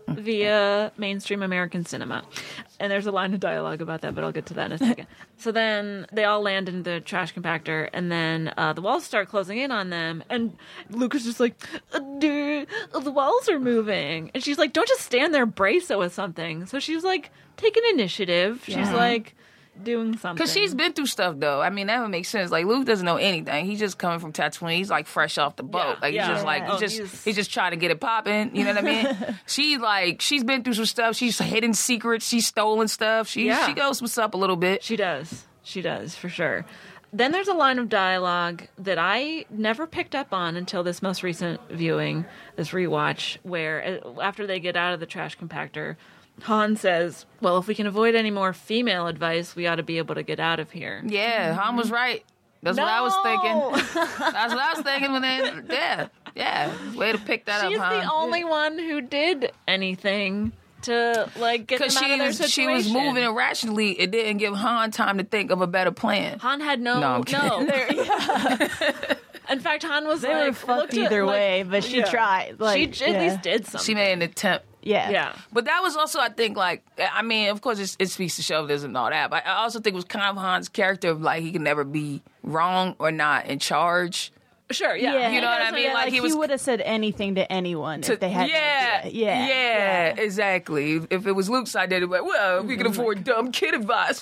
Speaker 2: via mainstream American cinema. And there's a line of dialogue about that, but I'll get to that in a second. So then they all land in the trash compactor, and then uh, the walls start closing in on them, and Luke is just like, uh, dude, the walls are moving. And she's like, don't just stand there, brace it with something. So she's like, take an initiative. She's
Speaker 4: Yeah.
Speaker 2: like, doing something.
Speaker 3: Because she's been through stuff, though. I mean, that would make sense. Like, Luke doesn't know anything. He's just coming from Tatooine. He's, like, fresh off the boat.
Speaker 2: Yeah,
Speaker 3: like,
Speaker 2: yeah.
Speaker 3: he's just, like,
Speaker 2: Oh,
Speaker 3: he's just,
Speaker 2: he's-
Speaker 3: he's just trying to get it popping. You know what I mean? She, like, she's been through some stuff. She's hidden secrets. She's stolen stuff. She,
Speaker 2: Yeah.
Speaker 3: she goes what's up a little bit.
Speaker 2: She does. She does, for sure. Then there's a line of dialogue that I never picked up on until this most recent viewing, this rewatch, where uh, after they get out of the trash compactor, Han says, well, if we can avoid any more female advice, we ought to be able to get out of here.
Speaker 3: Yeah, Han was right. That's
Speaker 2: No!
Speaker 3: what I was thinking. That's what I was thinking when they, yeah, yeah. Way to pick that
Speaker 2: She's
Speaker 3: up, Han.
Speaker 2: the only one who did anything to, like, get them
Speaker 3: Because
Speaker 2: out
Speaker 3: she,
Speaker 2: of their
Speaker 3: was- she
Speaker 2: situation.
Speaker 3: was moving irrationally. It didn't give Han time to think of a better plan.
Speaker 2: Han had no,
Speaker 3: No, I'm
Speaker 2: no.
Speaker 3: kidding.
Speaker 2: There- In fact, Han was
Speaker 4: They
Speaker 2: like,
Speaker 4: were fucked
Speaker 2: looked at-
Speaker 4: either
Speaker 2: like-
Speaker 4: way, but she
Speaker 2: yeah.
Speaker 4: tried. Like,
Speaker 2: she at
Speaker 4: yeah.
Speaker 2: least did something.
Speaker 3: She made an attempt.
Speaker 4: Yeah.
Speaker 2: Yeah.
Speaker 3: But that was also, I think, like, I mean, of course, it's, it speaks to chauvinism and all that. But I also think it was kind of Han's character of, like, he can never be wrong or not in charge.
Speaker 2: Sure, yeah.
Speaker 4: Yeah.
Speaker 3: You know what I
Speaker 4: So,
Speaker 3: mean?
Speaker 4: yeah,
Speaker 3: Like,
Speaker 4: like
Speaker 3: he
Speaker 4: he,
Speaker 3: was-
Speaker 4: would have said anything to anyone
Speaker 3: To-
Speaker 4: if they had.
Speaker 3: yeah,
Speaker 4: an idea. yeah,
Speaker 3: yeah, exactly. If it was Luke's side, they'd be like, well, we can afford dumb kid advice.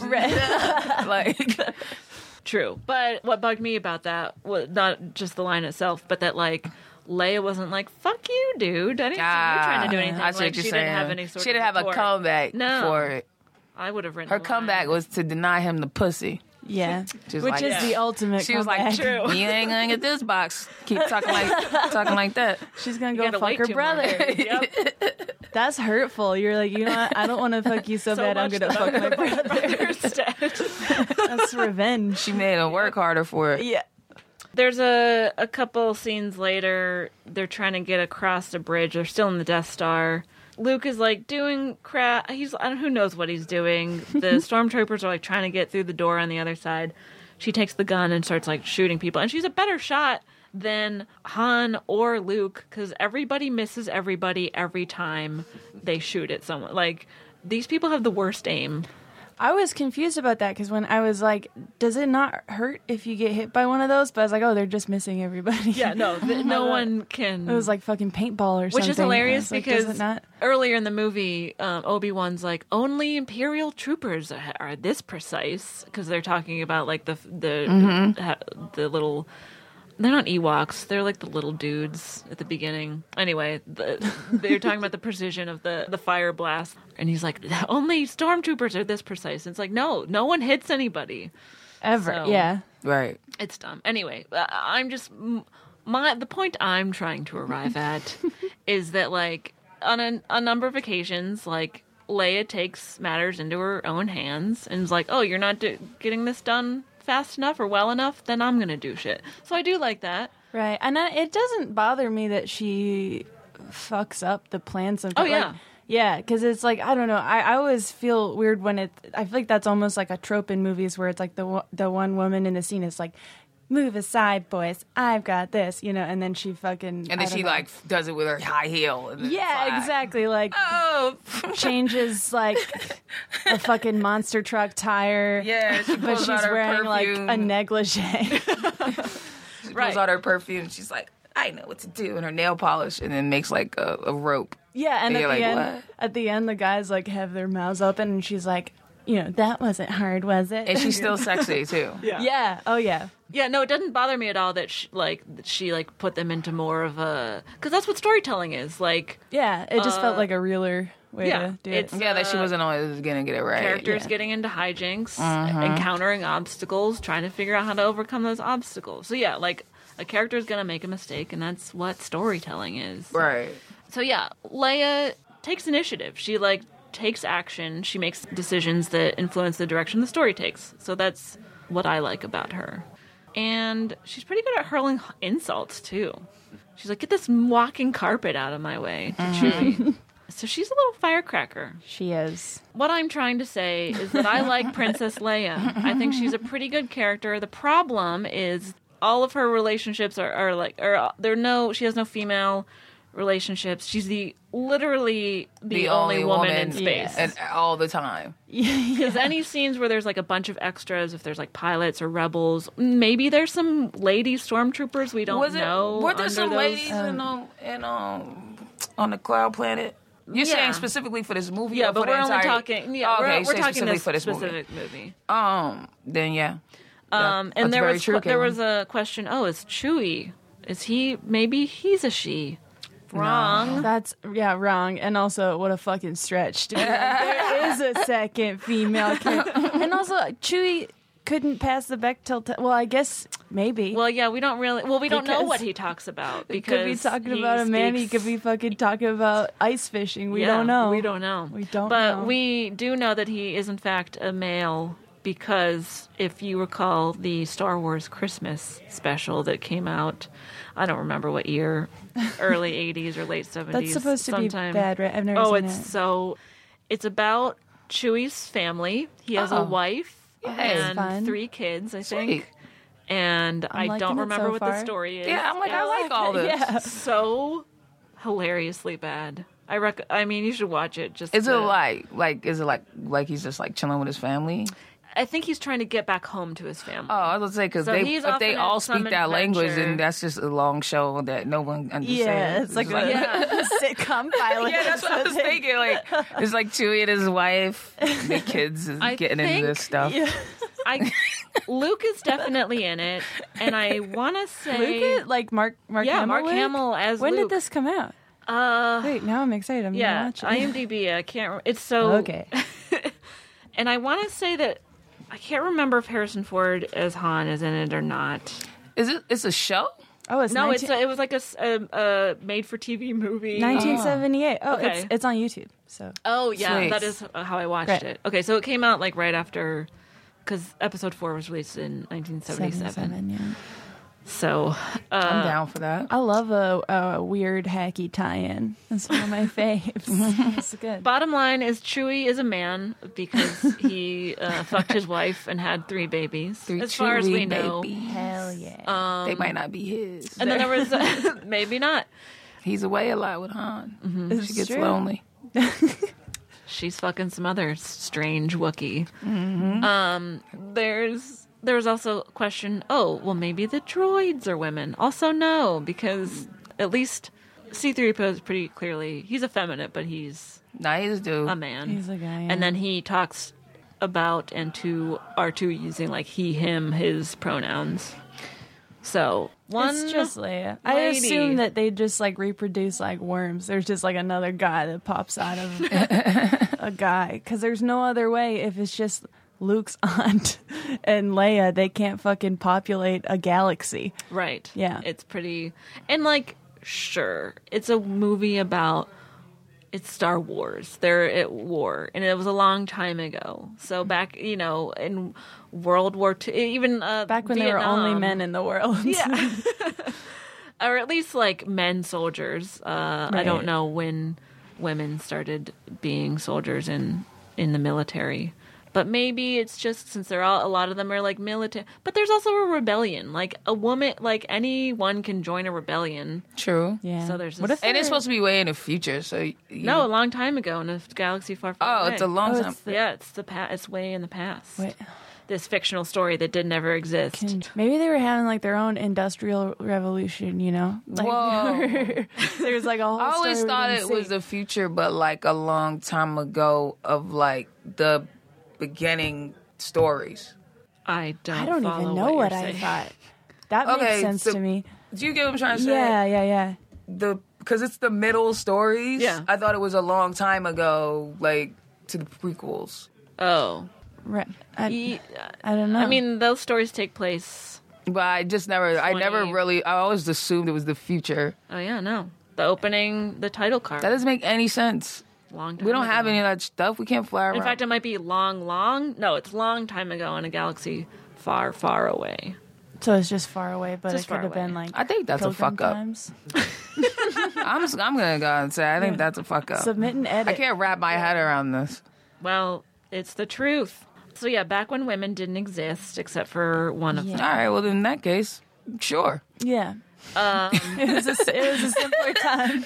Speaker 3: like,
Speaker 2: True. But what bugged me about that was not just the line itself, but that, like, Leia wasn't like, fuck you, dude. I didn't see you trying to do anything.
Speaker 3: I see
Speaker 2: like,
Speaker 3: what you're
Speaker 2: she
Speaker 3: saying.
Speaker 2: didn't have any sort
Speaker 3: she didn't
Speaker 2: of
Speaker 3: have a
Speaker 2: retort.
Speaker 3: comeback
Speaker 2: No.
Speaker 3: for it.
Speaker 2: I would have written
Speaker 3: Her
Speaker 2: the
Speaker 3: comeback
Speaker 2: line.
Speaker 3: was to deny him the pussy.
Speaker 4: yeah.
Speaker 3: Just
Speaker 4: Which
Speaker 3: like
Speaker 4: is
Speaker 3: that.
Speaker 4: the ultimate.
Speaker 3: She was like,
Speaker 4: comeback.
Speaker 2: True.
Speaker 3: you ain't gonna get this box. Keep talking like talking like that.
Speaker 4: She's gonna
Speaker 2: You
Speaker 4: go
Speaker 2: gotta
Speaker 4: fuck
Speaker 2: wait
Speaker 4: her
Speaker 2: two more
Speaker 4: brother.
Speaker 2: days. Yep.
Speaker 4: That's hurtful. You're like, you know what? I don't want to fuck you so,
Speaker 2: So
Speaker 4: bad. I'm
Speaker 2: much
Speaker 4: gonna
Speaker 2: that
Speaker 4: fuck
Speaker 2: I'm
Speaker 4: my
Speaker 2: gonna
Speaker 4: brother.
Speaker 2: Instead.
Speaker 4: That's revenge.
Speaker 3: She made him work harder for it.
Speaker 4: Yeah.
Speaker 2: There's a, a couple scenes later, they're trying to get across the bridge. They're still in the Death Star. Luke is like doing crap. He's I don't, who knows what he's doing. The stormtroopers are like trying to get through the door on the other side. She takes the gun and starts like shooting people, and she's a better shot than Han or Luke because everybody misses everybody every time they shoot at someone. Like, these people have the worst aim.
Speaker 4: I was confused about that because when I was like, does it not hurt if you get hit by one of those? But I was like, oh, they're just missing everybody.
Speaker 2: Yeah, no, th- no one can.
Speaker 4: It was like fucking paintball or something.
Speaker 2: Which is hilarious
Speaker 4: I was like, does
Speaker 2: because
Speaker 4: it not?
Speaker 2: earlier in the movie, um, Obi-Wan's like, only Imperial troopers are, are this precise, because they're talking about like the the
Speaker 3: Mm-hmm.
Speaker 2: ha, the little. They're not Ewoks. They're like the little dudes at the beginning. Anyway, the, they're talking about the precision of the, the fire blast. And he's like, only stormtroopers are this precise. And it's like, no, no one hits anybody.
Speaker 4: Ever.
Speaker 2: So-
Speaker 4: Yeah.
Speaker 3: Right.
Speaker 2: It's dumb. Anyway, uh, I'm just my the point I'm trying to arrive at is that, like, on a, a number of occasions, like, Leia takes matters into her own hands and is like, "Oh, you're not do- getting this done fast enough or well enough, then I'm gonna do shit." So I do like that.
Speaker 4: Right. And I, it doesn't bother me that she fucks up the plan sometimes.
Speaker 2: Oh, yeah.
Speaker 4: Like, yeah, because it's like, I don't know. I, I always feel weird when it. I feel like that's almost like a trope in movies where it's like the wo- the one woman in the scene is like, "Move aside, boys. I've got this," you know, and then she fucking.
Speaker 3: And
Speaker 4: I
Speaker 3: then
Speaker 4: don't
Speaker 3: she
Speaker 4: know.
Speaker 3: like does it with her high heel. And then
Speaker 4: Yeah,
Speaker 3: fly.
Speaker 4: exactly. Like
Speaker 3: Oh.
Speaker 4: changes like a fucking monster truck tire.
Speaker 3: Yeah, she
Speaker 4: But
Speaker 3: pulls
Speaker 4: she's
Speaker 3: out her
Speaker 4: wearing
Speaker 3: perfume.
Speaker 4: like a negligee.
Speaker 3: She pulls
Speaker 2: Right.
Speaker 3: out her perfume. She's like, I know what to do, and her nail polish, and then makes like a, a rope.
Speaker 4: Yeah, and
Speaker 3: And
Speaker 4: at
Speaker 3: you're
Speaker 4: the
Speaker 3: like,
Speaker 4: end,
Speaker 3: what?
Speaker 4: at the end, the guys like have their mouths open, and she's like, you know, that wasn't hard, was it?
Speaker 3: And she's still sexy too.
Speaker 4: yeah, oh yeah,
Speaker 2: Yeah, no, it doesn't bother me at all that she, like that she like put them into more of a, because that's what storytelling is. Like,
Speaker 4: yeah. It just felt
Speaker 2: Uh,
Speaker 4: like a realer way
Speaker 2: yeah,
Speaker 4: to do it.
Speaker 2: it's-
Speaker 3: Yeah, that she
Speaker 2: Uh,
Speaker 3: wasn't always gonna get it right.
Speaker 2: characters
Speaker 4: yeah.
Speaker 2: getting into hijinks,
Speaker 3: Uh-huh.
Speaker 2: encountering obstacles, trying to figure out how to overcome those obstacles. So yeah, like a character is gonna make a mistake, and that's what storytelling is.
Speaker 3: Right.
Speaker 2: So yeah, Leia takes initiative. She like takes action. She makes decisions that influence the direction the story takes. So that's what I like about her. And she's pretty good at hurling insults too. She's like, "Get this walking carpet out of my way," to Chewie. So she's a little firecracker.
Speaker 4: She is.
Speaker 2: What I'm trying to say is that I like Princess Leia. I think she's a pretty good character. The problem is all of her relationships are, are like, are there no, she has no female relationships. She's the literally the, only, woman, in space.
Speaker 3: and all the time.
Speaker 2: Because any scenes where there's like a bunch of extras, if there's like pilots or rebels, maybe there's some lady stormtroopers we don't
Speaker 3: Was it?
Speaker 2: know.
Speaker 3: Were there
Speaker 2: under
Speaker 3: some
Speaker 2: those-
Speaker 3: ladies in um in um on the Cloud Planet? You're
Speaker 2: Yeah.
Speaker 3: saying specifically for this movie?
Speaker 2: Yeah,
Speaker 3: or
Speaker 2: but
Speaker 3: for
Speaker 2: we're
Speaker 3: the
Speaker 2: only
Speaker 3: entire...
Speaker 2: talking. Yeah,
Speaker 3: Oh, okay,
Speaker 2: we're,
Speaker 3: you
Speaker 2: we're
Speaker 3: say
Speaker 2: talking
Speaker 3: specifically
Speaker 2: this
Speaker 3: for this movie.
Speaker 2: specific movie.
Speaker 3: Um. Then yeah.
Speaker 2: Um,
Speaker 3: Yeah,
Speaker 2: and
Speaker 3: that's
Speaker 2: there
Speaker 3: very
Speaker 2: was
Speaker 3: true,
Speaker 2: there
Speaker 3: Caitlin.
Speaker 2: was a question. Oh, is Chewie? Is he? Maybe he's a she. Wrong.
Speaker 4: That's yeah, wrong. And also, what a fucking stretch. To be like, there is a second female character, and also Chewie. couldn't pass the Bechdel test. Well, I guess maybe.
Speaker 2: Well, yeah, we don't really. Well, we don't know
Speaker 4: Because
Speaker 2: what he talks about
Speaker 4: he
Speaker 2: because
Speaker 4: could be talking
Speaker 2: he
Speaker 4: about a man. He
Speaker 2: speaks-
Speaker 4: could be fucking talking about ice fishing. We
Speaker 2: Yeah,
Speaker 4: don't know.
Speaker 2: We don't know.
Speaker 4: We don't
Speaker 2: but
Speaker 4: know.
Speaker 2: we do know that he is in fact a male because if you recall the Star Wars Christmas special that came out, I don't remember what year, early eighties or late seventies.
Speaker 4: That's supposed to
Speaker 2: sometime.
Speaker 4: be bad, right? I've never
Speaker 2: Oh,
Speaker 4: seen
Speaker 2: it's
Speaker 4: it.
Speaker 2: so. It's about Chewie's family. He has
Speaker 3: Oh.
Speaker 2: a wife and
Speaker 4: fun.
Speaker 2: three kids, I think.
Speaker 3: Sweet.
Speaker 2: And
Speaker 4: I'm
Speaker 2: I don't
Speaker 4: liking it
Speaker 2: remember
Speaker 4: so
Speaker 2: what
Speaker 4: far.
Speaker 2: the story is.
Speaker 3: Yeah, I'm like, I like all this.
Speaker 4: Yeah.
Speaker 2: So hilariously bad. I rec- I mean, you should watch it. Just
Speaker 3: Is it
Speaker 2: to-
Speaker 3: like like is it like like he's just like chilling with his family?
Speaker 2: I think he's trying to get back home to his family.
Speaker 3: Oh, I was gonna say because
Speaker 2: So
Speaker 3: they
Speaker 2: he's
Speaker 3: if they
Speaker 2: often
Speaker 3: all
Speaker 2: at some
Speaker 3: speak that language,
Speaker 2: adventure.
Speaker 3: then that's just a long show that no one understands.
Speaker 4: Yeah, it's like a
Speaker 2: Yeah.
Speaker 4: sitcom pilot.
Speaker 3: Yeah, that's what I was thinking. Like, it's like Chewie and his wife, the kids is
Speaker 2: I
Speaker 3: getting
Speaker 2: think-
Speaker 3: into this stuff.
Speaker 4: Yeah.
Speaker 2: I Luke is definitely in it, and I want to say
Speaker 4: Luke, like Mark, Mark
Speaker 2: yeah,
Speaker 4: Hamill.
Speaker 2: Mark
Speaker 4: Luke?
Speaker 2: Hamill as
Speaker 4: When
Speaker 2: Luke.
Speaker 4: did this come out?
Speaker 2: Uh,
Speaker 4: Wait, now I'm excited. I'm
Speaker 2: yeah,
Speaker 4: gonna watch it.
Speaker 2: IMDb. I can't. Re- it's so
Speaker 4: Okay.
Speaker 2: And I want to say that I can't remember if Harrison Ford as Han is in it or not.
Speaker 3: Is it? It's a show.
Speaker 4: Oh, it's
Speaker 2: No,
Speaker 4: nineteen
Speaker 2: it's a, it was like a, s- a, a made-for-T V movie.
Speaker 4: nineteen seventy-eight. Oh,
Speaker 2: Okay.
Speaker 4: it's it's on YouTube. So
Speaker 2: Oh yeah,
Speaker 3: Sweet.
Speaker 2: that is how I watched
Speaker 4: Right.
Speaker 2: it. Okay, so it came out like right after, because episode four was released in nineteen seventy-seven.
Speaker 4: seventy-seven, yeah.
Speaker 2: So uh,
Speaker 3: I'm down for that.
Speaker 4: I love a, a weird hacky tie-in. That's one of my faves. It's good.
Speaker 2: bottom line is Chewie is a man because he uh, fucked his wife and had three babies.
Speaker 3: Three
Speaker 2: as far as we
Speaker 3: Chewie
Speaker 2: know.
Speaker 3: babies.
Speaker 4: Hell yeah.
Speaker 2: Um,
Speaker 3: They might not be his.
Speaker 2: and then there was uh, maybe not.
Speaker 3: He's away a lot with Han.
Speaker 4: It's
Speaker 3: She gets
Speaker 4: true.
Speaker 3: lonely.
Speaker 2: She's fucking some other strange Wookiee.
Speaker 3: Mm-hmm.
Speaker 2: Um, there's there was also a question. Oh, well, maybe the droids are women. Also, no, because at least C three P O is pretty clearly he's effeminate, but he's
Speaker 3: Nah, he's a dude.
Speaker 2: a man.
Speaker 4: He's a guy, yeah.
Speaker 2: And then he talks about and to R two using like he, him, his pronouns. So one
Speaker 4: It's just Leia. I
Speaker 2: lady.
Speaker 4: assume that they just like reproduce like worms. There's just like another guy that pops out of a guy because there's no other way. If it's just Luke's aunt and Leia, they can't fucking populate a galaxy.
Speaker 2: Right.
Speaker 4: Yeah.
Speaker 2: It's pretty. And, like, sure, it's a movie about. It's Star Wars. They're at war. And it was a long time ago. So, back, you know, in World War Two, even. Uh,
Speaker 4: Back when there were only
Speaker 2: Vietnam,
Speaker 4: men in the world.
Speaker 2: Yeah. Or at least, like, men soldiers. Uh, I
Speaker 4: Right.
Speaker 2: don't know when women started being soldiers in, in the military. But maybe it's just since they're all a lot of them are like military. But there's also a rebellion. Like a woman, like anyone can join a rebellion.
Speaker 3: True.
Speaker 4: Yeah.
Speaker 2: So there's
Speaker 4: what
Speaker 2: this-
Speaker 4: if
Speaker 3: And it's
Speaker 4: they're-
Speaker 3: supposed to be way in the future. So you,
Speaker 2: No, a long time ago in a galaxy far, far
Speaker 3: Oh,
Speaker 2: away.
Speaker 3: it's a long
Speaker 4: Oh,
Speaker 3: time.
Speaker 4: it's the-
Speaker 2: yeah, it's the pa- It's way in the past.
Speaker 4: Wait,
Speaker 2: This fictional story that did never exist.
Speaker 4: can- maybe they were having like their own industrial revolution. You know, like,
Speaker 3: Whoa.
Speaker 4: there's like a whole.
Speaker 3: I always
Speaker 4: story we
Speaker 3: thought
Speaker 4: didn't
Speaker 3: it was
Speaker 4: see.
Speaker 3: the future, but like a long time ago of like the beginning stories.
Speaker 2: I don't.
Speaker 4: I don't
Speaker 2: follow
Speaker 4: even know what,
Speaker 2: you're
Speaker 4: I
Speaker 2: saying.
Speaker 4: thought. That
Speaker 3: Okay,
Speaker 4: makes sense
Speaker 3: so-
Speaker 4: to me.
Speaker 3: Do you get what I'm trying to say?
Speaker 4: Yeah, yeah, yeah.
Speaker 3: The because it's the middle stories.
Speaker 2: Yeah.
Speaker 3: I thought it was a long time ago, like to the prequels.
Speaker 2: Oh,
Speaker 4: Right. I,
Speaker 2: Ye-
Speaker 4: I don't know.
Speaker 2: I mean, those stories take place.
Speaker 3: But I just never, I never
Speaker 2: twenty
Speaker 3: really, I always assumed it was the future.
Speaker 2: Oh yeah, no. The opening, the title card.
Speaker 3: That doesn't make any sense.
Speaker 2: long time
Speaker 3: We don't have
Speaker 2: ago.
Speaker 3: any of that stuff. We can't fly around.
Speaker 2: In fact, it might be long, long. No, it's long time ago in a galaxy far, far away.
Speaker 4: so it's just far away, but
Speaker 2: Just
Speaker 4: it could
Speaker 2: far
Speaker 4: have been
Speaker 2: away.
Speaker 4: like.
Speaker 3: I think that's a
Speaker 4: Pilgrim
Speaker 3: fuck up.
Speaker 4: Times.
Speaker 3: I'm, just, I'm gonna go and say I think that's a fuck up.
Speaker 4: Submit and edit.
Speaker 3: I can't wrap my head around this.
Speaker 2: Well, it's the truth. So yeah, back when women didn't exist, except for one of
Speaker 4: Yeah.
Speaker 3: All
Speaker 2: them.
Speaker 3: right, well in that case, sure.
Speaker 4: Yeah.
Speaker 2: Um,
Speaker 4: It was a, it was a simpler time.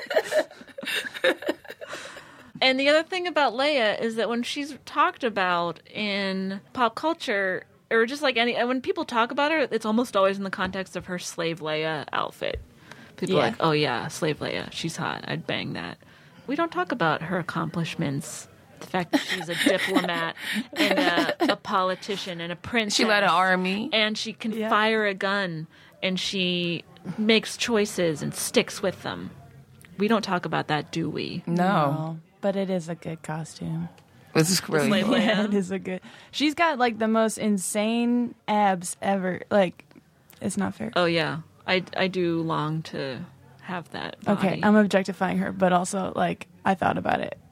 Speaker 2: and the other thing about Leia is that when she's talked about in pop culture, or just like any, when people talk about her, it's almost always in the context of her slave Leia outfit. People
Speaker 4: Yeah.
Speaker 2: are like, oh yeah, slave Leia, she's hot, I'd bang that. We don't talk about her accomplishments. The fact that she's a diplomat and a, a politician and a princess.
Speaker 3: She led an army.
Speaker 2: And she can
Speaker 4: Yeah.
Speaker 2: fire a gun and she makes choices and sticks with them. We don't talk about that, do we?
Speaker 3: No.
Speaker 4: But it is a good costume.
Speaker 3: This is really
Speaker 2: Slave
Speaker 3: cool.
Speaker 2: Leia.
Speaker 4: Yeah, it is a good. She's got like the most insane abs ever. Like, it's not fair.
Speaker 2: Oh yeah, I I do long to have that body.
Speaker 4: Okay, I'm objectifying her, but also like I thought about it.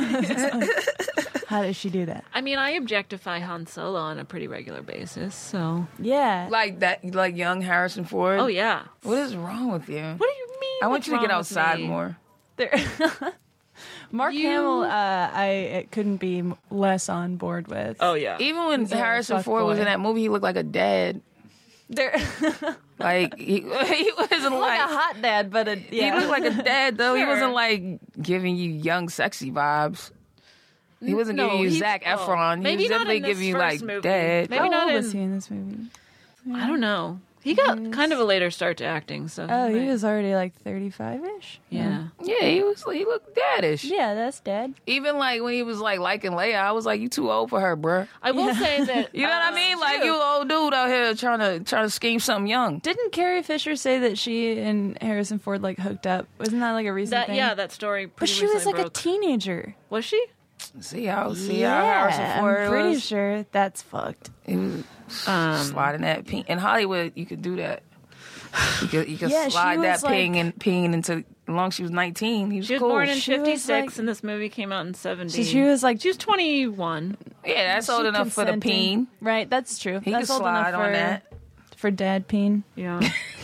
Speaker 4: How does she do that?
Speaker 2: I mean, I objectify Han Solo on a pretty regular basis. So.
Speaker 4: Yeah,
Speaker 3: Like that, like young Harrison Ford.
Speaker 2: Oh yeah.
Speaker 3: What is wrong with you?
Speaker 2: What do you mean?
Speaker 3: I want
Speaker 2: what's
Speaker 3: you to get
Speaker 2: wrong with
Speaker 3: outside
Speaker 2: me?
Speaker 3: more.
Speaker 4: there. Mark
Speaker 2: You-
Speaker 4: Hamill, uh, I it couldn't be m- less on board with.
Speaker 2: Oh yeah.
Speaker 3: Even when
Speaker 4: He's a
Speaker 3: Harrison
Speaker 4: fuck
Speaker 3: Ford was
Speaker 4: boy.
Speaker 3: in that movie, he looked like a dad.
Speaker 4: There,
Speaker 3: Like he, he wasn't
Speaker 4: like
Speaker 3: like
Speaker 4: a hot dad, but a yeah.
Speaker 3: he looked like a dad though. He
Speaker 2: Sure.
Speaker 3: wasn't like giving you young, sexy vibes. He wasn't
Speaker 2: No,
Speaker 3: giving you
Speaker 2: he's-
Speaker 3: Zac
Speaker 2: oh,
Speaker 3: Efron. He
Speaker 2: maybe
Speaker 3: was
Speaker 2: not
Speaker 3: definitely
Speaker 2: in this
Speaker 3: giving you
Speaker 2: first
Speaker 3: like
Speaker 2: movie.
Speaker 3: dad.
Speaker 2: Maybe
Speaker 4: How
Speaker 2: not
Speaker 4: old
Speaker 2: in.
Speaker 4: was he in this movie?
Speaker 2: I don't know. He got kind of a later start to acting. So.
Speaker 4: Oh, he
Speaker 2: might-
Speaker 4: was already like thirty-five-ish.
Speaker 2: Yeah.
Speaker 3: Yeah, he was. He looked daddish.
Speaker 4: Yeah, that's dad.
Speaker 3: Even like when he was like liking Leia, I was like, "You too old for her, bruh."
Speaker 2: I will say that.
Speaker 3: You know what I
Speaker 2: uh,
Speaker 3: mean? Like you old dude out here trying to trying to scheme something young.
Speaker 4: Didn't Carrie Fisher say that she and Harrison Ford like hooked up? Wasn't that like a recent
Speaker 2: That
Speaker 4: thing?
Speaker 2: yeah, that story.
Speaker 4: But
Speaker 2: Pretty
Speaker 4: she was like
Speaker 2: recently
Speaker 4: a
Speaker 2: broke.
Speaker 4: teenager.
Speaker 2: Was she?
Speaker 3: See how see how Harrison Ford
Speaker 4: I'm pretty
Speaker 3: was.
Speaker 4: sure that's fucked.
Speaker 3: He was
Speaker 2: Um,
Speaker 3: sliding that ping in Hollywood. You could do that. You could you could
Speaker 4: Yeah, she
Speaker 3: slide that
Speaker 4: was, like-
Speaker 3: ping and ping into. As long as she was nineteen, he was
Speaker 2: She was
Speaker 3: cool.
Speaker 2: born in
Speaker 4: She was,
Speaker 2: fifty-six,
Speaker 4: like-
Speaker 2: and this movie came out in seventy.
Speaker 4: So she was like,
Speaker 2: She was twenty-one.
Speaker 3: yeah, that's old
Speaker 4: she
Speaker 3: enough for the
Speaker 4: consenting.
Speaker 3: peen.
Speaker 4: Right, that's true.
Speaker 3: He
Speaker 4: that's
Speaker 3: could
Speaker 4: old enough
Speaker 3: slide
Speaker 4: for,
Speaker 3: on that.
Speaker 4: for dad peen.
Speaker 2: Yeah.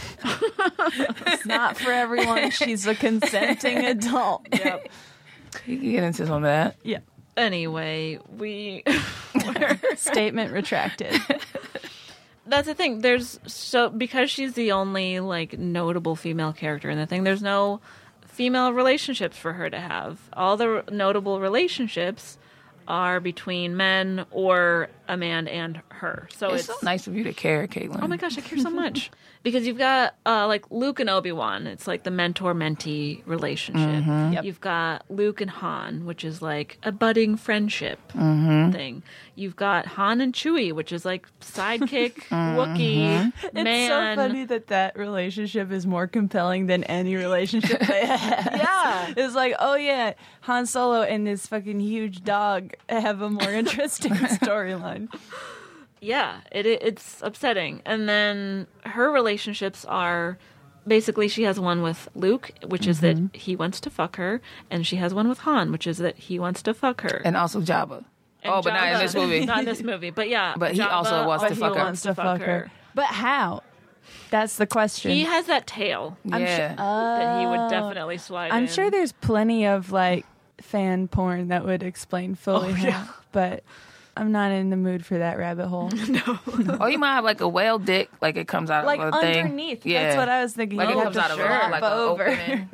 Speaker 4: It's not for everyone. She's a consenting adult.
Speaker 2: Yep.
Speaker 3: You can get into some of that.
Speaker 4: Yeah.
Speaker 2: Anyway, we.
Speaker 4: Statement retracted.
Speaker 2: That's the thing. There's so because she's the only like notable female character in the thing. There's no female relationships for her to have. All the notable relationships are between men or a man and her. So
Speaker 3: It's,
Speaker 2: it's,
Speaker 3: so nice of you to care, Caitlin.
Speaker 2: oh my gosh, I care so much because you've got uh, like Luke and Obi-Wan. It's like the mentor-mentee relationship.
Speaker 3: Mm-hmm.
Speaker 2: You've got Luke and Han, which is like a budding friendship
Speaker 3: Mm-hmm.
Speaker 2: thing. You've got Han and Chewie, which is like sidekick
Speaker 3: Mm-hmm.
Speaker 2: Wookiee
Speaker 4: It's
Speaker 2: man.
Speaker 4: so funny that that relationship is more compelling than any relationship they have.
Speaker 2: Yeah.
Speaker 4: It's like, oh yeah, Han Solo and this fucking huge dog have a more interesting storyline.
Speaker 2: Yeah, it, it it's upsetting. And then her relationships are basically she has one with Luke, which is
Speaker 3: Mm-hmm.
Speaker 2: that he wants to fuck her, and she has one with Han, which is that he wants to fuck her.
Speaker 3: And also Jabba.
Speaker 2: And
Speaker 3: oh, but not in
Speaker 2: Jabba-
Speaker 3: this movie.
Speaker 2: Not in this movie, but yeah.
Speaker 3: But he
Speaker 2: Jabba
Speaker 3: also wants to
Speaker 2: also
Speaker 3: fuck her.
Speaker 2: wants to fuck her.
Speaker 4: But how? That's the question.
Speaker 2: He has that tail
Speaker 3: Yeah.
Speaker 2: that he would definitely slide
Speaker 4: I'm
Speaker 2: in.
Speaker 4: sure there's plenty of like fan porn that would explain fully how, but I'm not in the mood for that rabbit hole.
Speaker 3: Oh, you might have like a whale dick, like it comes out
Speaker 4: Like
Speaker 3: of a thing.
Speaker 4: underneath.
Speaker 3: Yeah.
Speaker 4: That's what I was thinking.
Speaker 3: Like
Speaker 4: You
Speaker 3: it
Speaker 4: have
Speaker 3: comes
Speaker 4: to
Speaker 3: out of a
Speaker 4: flop
Speaker 3: like a
Speaker 4: over
Speaker 3: opening.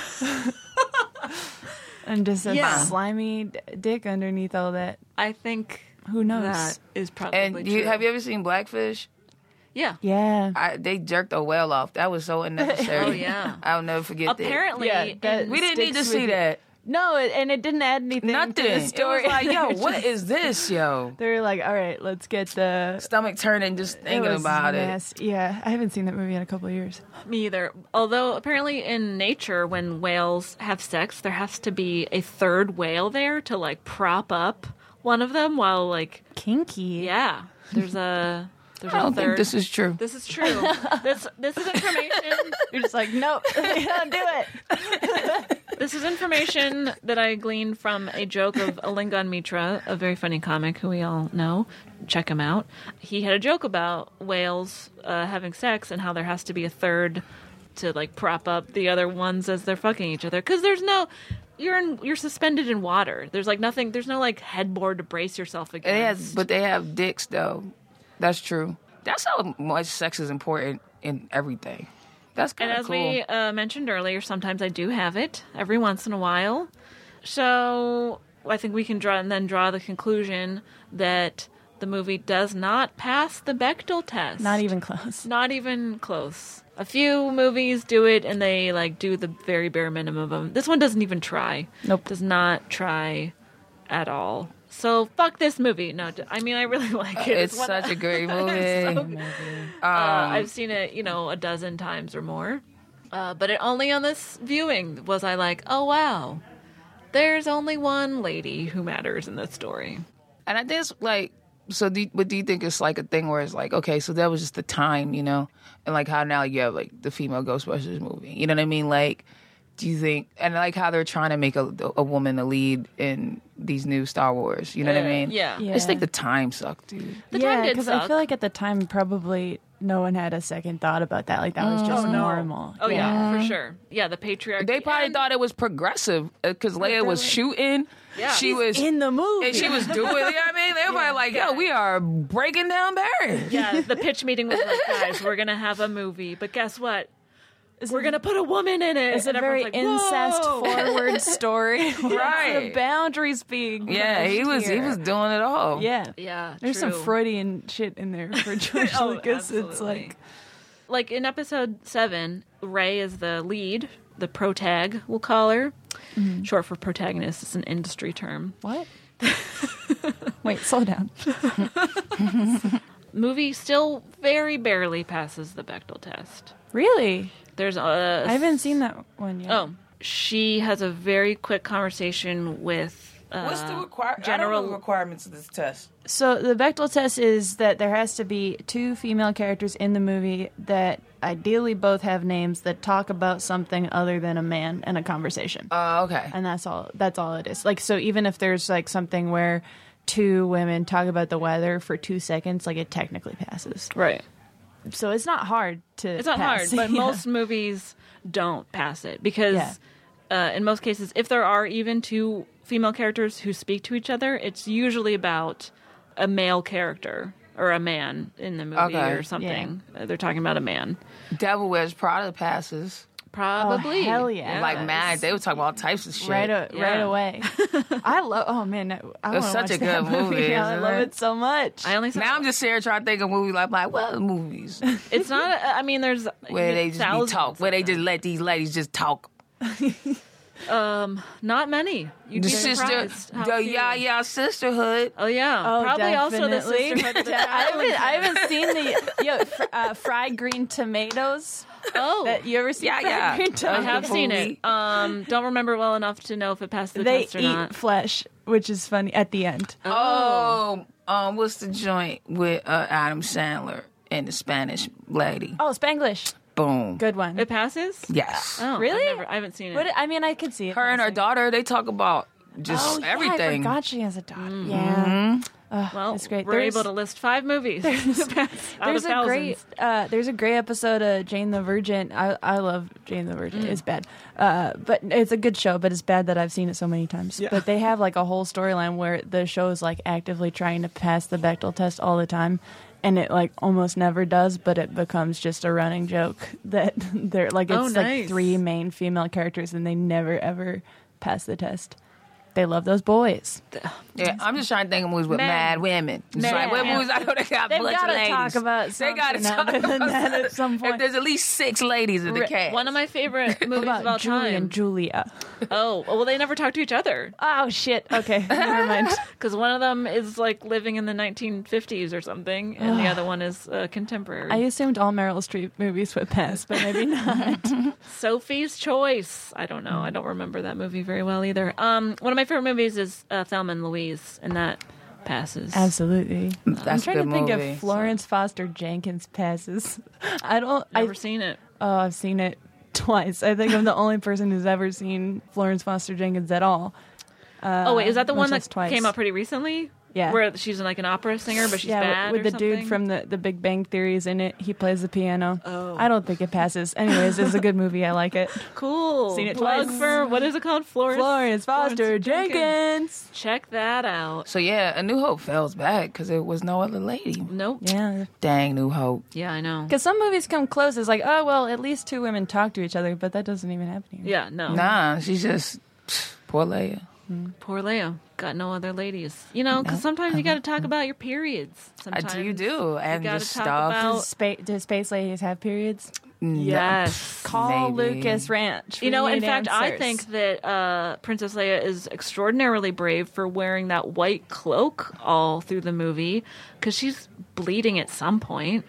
Speaker 4: and just a
Speaker 2: Yeah.
Speaker 4: slimy d- dick underneath all that.
Speaker 2: I think
Speaker 4: Who knows?
Speaker 2: that is probably
Speaker 3: And
Speaker 2: true.
Speaker 3: you, have you ever seen Blackfish?
Speaker 2: Yeah.
Speaker 4: Yeah.
Speaker 3: I, they jerked a whale off. That was so unnecessary.
Speaker 2: Oh, yeah.
Speaker 3: I'll never forget
Speaker 2: Apparently,
Speaker 4: Yeah, that-
Speaker 2: in-
Speaker 3: that. We didn't need to
Speaker 4: sticks
Speaker 3: see
Speaker 4: with you.
Speaker 3: that.
Speaker 4: No, it, and it didn't add anything
Speaker 3: Nothing.
Speaker 4: to the
Speaker 3: It
Speaker 4: story.
Speaker 3: was like, yo, what is this, yo?
Speaker 4: They're like, all right, let's get the.
Speaker 3: Stomach turning just
Speaker 4: It
Speaker 3: thinking
Speaker 4: was
Speaker 3: about it.
Speaker 4: nasty. Yeah, I haven't seen that movie in a couple of years.
Speaker 2: Me either. Although apparently in nature, when whales have sex, there has to be a third whale there to like prop up one of them while like
Speaker 4: Kinky.
Speaker 2: yeah. There's a there's
Speaker 3: I
Speaker 2: a
Speaker 3: don't
Speaker 2: third.
Speaker 3: think this is true.
Speaker 2: This is true. this this is information.
Speaker 4: You're just like, nope, you don't do it.
Speaker 2: This is information that I gleaned from a joke of Alingon Mitra, a very funny comic who we all know. Check him out. He had a joke about whales uh, having sex and how there has to be a third to like prop up the other ones as they're fucking each other. Because there's no, you're in, you're suspended in water. There's like nothing. There's no like headboard to brace yourself
Speaker 3: It has,
Speaker 2: against.
Speaker 3: but they have dicks though. That's true. That's how much sex is important in everything. That's kind
Speaker 2: And
Speaker 3: of
Speaker 2: as
Speaker 3: cool.
Speaker 2: we uh, mentioned earlier, sometimes I do have it every once in a while. So I think we can draw and then draw the conclusion that the movie does not pass the Bechdel test.
Speaker 4: Not even close.
Speaker 2: Not even close. A few movies do it, and they like do the very bare minimum of them. This one doesn't even try.
Speaker 4: Nope.
Speaker 2: Does not try at all. So fuck this movie. No, I mean I really like it.
Speaker 3: It's
Speaker 2: one-
Speaker 3: such a great movie.
Speaker 2: so
Speaker 3: um,
Speaker 2: uh, I've seen it, you know, a dozen times or more. Uh, but it, only on this viewing was I like, oh wow, there's only one lady who matters in this story.
Speaker 3: And I think it's like, so do you, but do you think it's like a thing where it's like, okay, so that was just the time, you know? And like how now you have like the female Ghostbusters movie. You know what I mean? Like, do you think, and like how they're trying to make a, a woman a lead in these new Star Wars. You know what I mean?
Speaker 2: Yeah.
Speaker 4: Yeah.
Speaker 3: I just think the time sucked, dude.
Speaker 2: The
Speaker 4: yeah,
Speaker 2: time did
Speaker 4: because I
Speaker 2: suck.
Speaker 4: feel like at the time probably no one had a second thought about that. Like that was just
Speaker 2: Oh, no.
Speaker 4: normal.
Speaker 2: Oh, yeah, for sure. Yeah, the patriarchy.
Speaker 3: They probably
Speaker 2: and-
Speaker 3: thought it was progressive because Leia was shooting.
Speaker 2: Yeah.
Speaker 3: She
Speaker 2: She's
Speaker 3: was
Speaker 4: in the movie.
Speaker 3: and she was doing. You know what I mean? They were probably like, "Yo, we are breaking down barriers."
Speaker 2: Yeah, the pitch meeting was like, guys, we're going to have a movie, but guess what? We're going to put a woman in it.
Speaker 4: It's a
Speaker 2: And
Speaker 4: very
Speaker 2: everyone's like,
Speaker 4: incest
Speaker 2: "Whoa."
Speaker 4: forward story.
Speaker 3: Right.
Speaker 4: The boundaries being
Speaker 3: Yeah, he
Speaker 4: pushed
Speaker 3: was. He
Speaker 4: here.
Speaker 3: was doing it all.
Speaker 4: Yeah.
Speaker 2: Yeah,
Speaker 4: There's
Speaker 2: true.
Speaker 4: some Freudian shit in there for George
Speaker 2: Oh,
Speaker 4: Lucas. It's
Speaker 2: absolutely.
Speaker 4: like
Speaker 2: Like in episode seven, Ray is the lead, the protag, we'll call her.
Speaker 4: Mm-hmm.
Speaker 2: Short for protagonist. It's an industry term.
Speaker 4: what? Wait, slow down.
Speaker 2: Movie still very barely passes the Bechdel test.
Speaker 4: Really?
Speaker 2: There's a.
Speaker 4: I haven't seen that one yet.
Speaker 2: Oh, she has a very quick conversation with. Uh,
Speaker 3: What's the require?
Speaker 2: General-
Speaker 3: I don't know the requirements of this test.
Speaker 4: So the Bechdel test is that there has to be two female characters in the movie that ideally both have names that talk about something other than a man in a conversation.
Speaker 3: Oh, okay.
Speaker 4: And that's all that's all it is. Like, so even if there's like something where two women talk about the weather for two seconds, like it technically passes.
Speaker 2: Right.
Speaker 4: So it's not hard to
Speaker 2: It's not
Speaker 4: pass.
Speaker 2: hard, but
Speaker 4: Yeah.
Speaker 2: most movies don't pass it because,
Speaker 4: Yeah.
Speaker 2: uh, in most cases, if there are even two female characters who speak to each other, it's usually about a male character or a man in the movie
Speaker 3: Okay.
Speaker 2: or something. Uh, they're talking about a man.
Speaker 3: Devil Wears Prada passes.
Speaker 2: Probably.
Speaker 4: Oh, hell yeah.
Speaker 3: Like mad, they were talking about all types of shit.
Speaker 4: right, a,
Speaker 2: Yeah.
Speaker 4: right away. I love. Oh man, I
Speaker 3: It's
Speaker 4: wanna
Speaker 3: such
Speaker 4: watch
Speaker 3: a
Speaker 4: that
Speaker 3: good movie,
Speaker 4: I
Speaker 3: isn't
Speaker 4: love
Speaker 3: it?
Speaker 4: it so much.
Speaker 2: I only saw
Speaker 3: Now I'm just sitting here trying to think of movies like, like what movies
Speaker 2: It's not. I mean, there's
Speaker 3: where they just be
Speaker 2: thousands
Speaker 3: talk, where they
Speaker 2: of them.
Speaker 3: just let these ladies just talk.
Speaker 2: Um, not many. You'd
Speaker 3: The
Speaker 2: be
Speaker 3: sister,
Speaker 2: surprised how
Speaker 3: the
Speaker 2: few.
Speaker 3: Yaya sisterhood.
Speaker 2: Oh yeah,
Speaker 4: Oh,
Speaker 2: probably also the
Speaker 4: definitely.
Speaker 2: sisterhood of the
Speaker 4: I haven't, I
Speaker 2: Talons.
Speaker 4: haven't seen the yo fr- uh, fried green tomatoes.
Speaker 2: Oh,
Speaker 4: That you ever seen?
Speaker 3: Yeah,
Speaker 4: fried
Speaker 3: yeah.
Speaker 4: green
Speaker 3: I
Speaker 2: I
Speaker 4: tomatoes?
Speaker 2: have
Speaker 3: the
Speaker 2: seen
Speaker 3: movie.
Speaker 2: it. Um, don't remember well enough to know if it passed the
Speaker 4: They
Speaker 2: test or
Speaker 4: eat
Speaker 2: not.
Speaker 4: flesh, which is funny at the end.
Speaker 3: Oh, um, what's the joint with uh, Adam Sandler and the Spanish lady?
Speaker 4: Oh, Spanglish,
Speaker 3: Boom.
Speaker 4: good one.
Speaker 2: It passes.
Speaker 3: Yes.
Speaker 2: Oh,
Speaker 4: Really?
Speaker 2: I've never, I haven't seen it.
Speaker 4: But I mean, I could see it.
Speaker 3: Her and her
Speaker 4: passing.
Speaker 3: daughter, they talk about just
Speaker 4: Oh, yeah, I
Speaker 3: everything.
Speaker 4: forgot she has a daughter.
Speaker 2: Mm-hmm.
Speaker 4: Yeah. Ugh,
Speaker 2: well,
Speaker 4: it's great.
Speaker 2: we're
Speaker 4: There's-
Speaker 2: able to list five movies. out
Speaker 4: There's
Speaker 2: of
Speaker 4: a
Speaker 2: thousands.
Speaker 4: great uh, there's a great episode of Jane the Virgin. I I love Jane the Virgin.
Speaker 2: Mm.
Speaker 4: It's bad, uh, but it's a good show. But it's bad that I've seen it so many times. But they have like a whole storyline where the show is like actively trying to pass the Bechdel test all the time, and it like almost never does. But it becomes just a running joke that they're like it's
Speaker 2: Oh,
Speaker 4: like
Speaker 2: nice.
Speaker 4: three main female characters, and they never ever pass the test. They love those boys.
Speaker 3: Yeah, I'm just trying to think of movies with
Speaker 2: Men.
Speaker 3: mad women. It's
Speaker 2: Men.
Speaker 3: like, what movies I know they got
Speaker 4: They've
Speaker 3: bunch
Speaker 4: got
Speaker 3: of
Speaker 4: to
Speaker 3: ladies.
Speaker 4: talk about
Speaker 3: They gotta
Speaker 4: something
Speaker 3: talk
Speaker 4: other than
Speaker 3: about
Speaker 4: that at some
Speaker 3: If
Speaker 4: point.
Speaker 3: there's at least six ladies in the
Speaker 4: Right.
Speaker 3: cast.
Speaker 2: One of my favorite movies
Speaker 4: What
Speaker 2: of
Speaker 4: about
Speaker 2: all
Speaker 4: Julie and
Speaker 2: time.
Speaker 4: Julia?
Speaker 2: Oh, well, they never talk to each other
Speaker 4: Oh shit. Okay, never mind.
Speaker 2: because one of them is like living in the nineteen fifties or something, and the other one is uh, contemporary.
Speaker 4: I assumed all Meryl Streep movies would pass, but maybe not.
Speaker 2: Sophie's Choice. I don't know. I don't remember that movie very well either. Um, one of my favorite movies is uh, Thelma and Louise, and that passes.
Speaker 4: Absolutely. I'm
Speaker 3: That's a
Speaker 4: trying
Speaker 3: good
Speaker 4: to think
Speaker 3: movie.
Speaker 4: if Florence Foster Jenkins passes. I don't.
Speaker 2: Never
Speaker 4: I,
Speaker 2: seen it.
Speaker 4: oh, I've seen it twice. I think I'm the only person who's ever seen Florence Foster Jenkins at all. Uh,
Speaker 2: Oh wait, is that the
Speaker 4: much
Speaker 2: one
Speaker 4: less
Speaker 2: that
Speaker 4: twice.
Speaker 2: came out pretty recently?
Speaker 4: Yeah.
Speaker 2: Where she's like an opera singer, but she's
Speaker 4: yeah,
Speaker 2: bad
Speaker 4: with, with
Speaker 2: or
Speaker 4: the dude
Speaker 2: something?
Speaker 4: from the, the Big Bang Theory is in it. He plays the piano.
Speaker 2: Oh.
Speaker 4: I don't think it passes. Anyways, it's a good movie. I like it.
Speaker 2: Cool.
Speaker 4: Seen it
Speaker 2: Plug
Speaker 4: twice.
Speaker 2: for what is it called? Florence.
Speaker 4: Florence Foster
Speaker 2: Florence
Speaker 4: Jenkins.
Speaker 2: Check that out.
Speaker 3: So yeah, A New Hope fails back because there was no other lady.
Speaker 2: Nope.
Speaker 4: Yeah.
Speaker 3: Dang, New Hope.
Speaker 2: Yeah, I know.
Speaker 4: Because some movies come close. It's like, oh, well, at least two women talk to each other, but that doesn't even happen here.
Speaker 2: Yeah, no.
Speaker 3: Nah, she's just pff, poor Leia.
Speaker 2: Poor Leo. Got no other ladies. You know, because sometimes you got to talk about your periods.
Speaker 3: I
Speaker 2: Sometimes
Speaker 3: do, you do, and
Speaker 2: gotta
Speaker 3: just
Speaker 2: talk
Speaker 3: stuff.
Speaker 2: about-
Speaker 4: Does, spa- do space ladies have periods?
Speaker 2: Yes.
Speaker 4: Call
Speaker 3: Maybe.
Speaker 4: Lucas Ranch.
Speaker 2: You know,
Speaker 4: We
Speaker 2: in
Speaker 4: need
Speaker 2: fact, I
Speaker 4: answers.
Speaker 2: think that uh, Princess Leia is extraordinarily brave for wearing that white cloak all through the movie because she's bleeding at some point,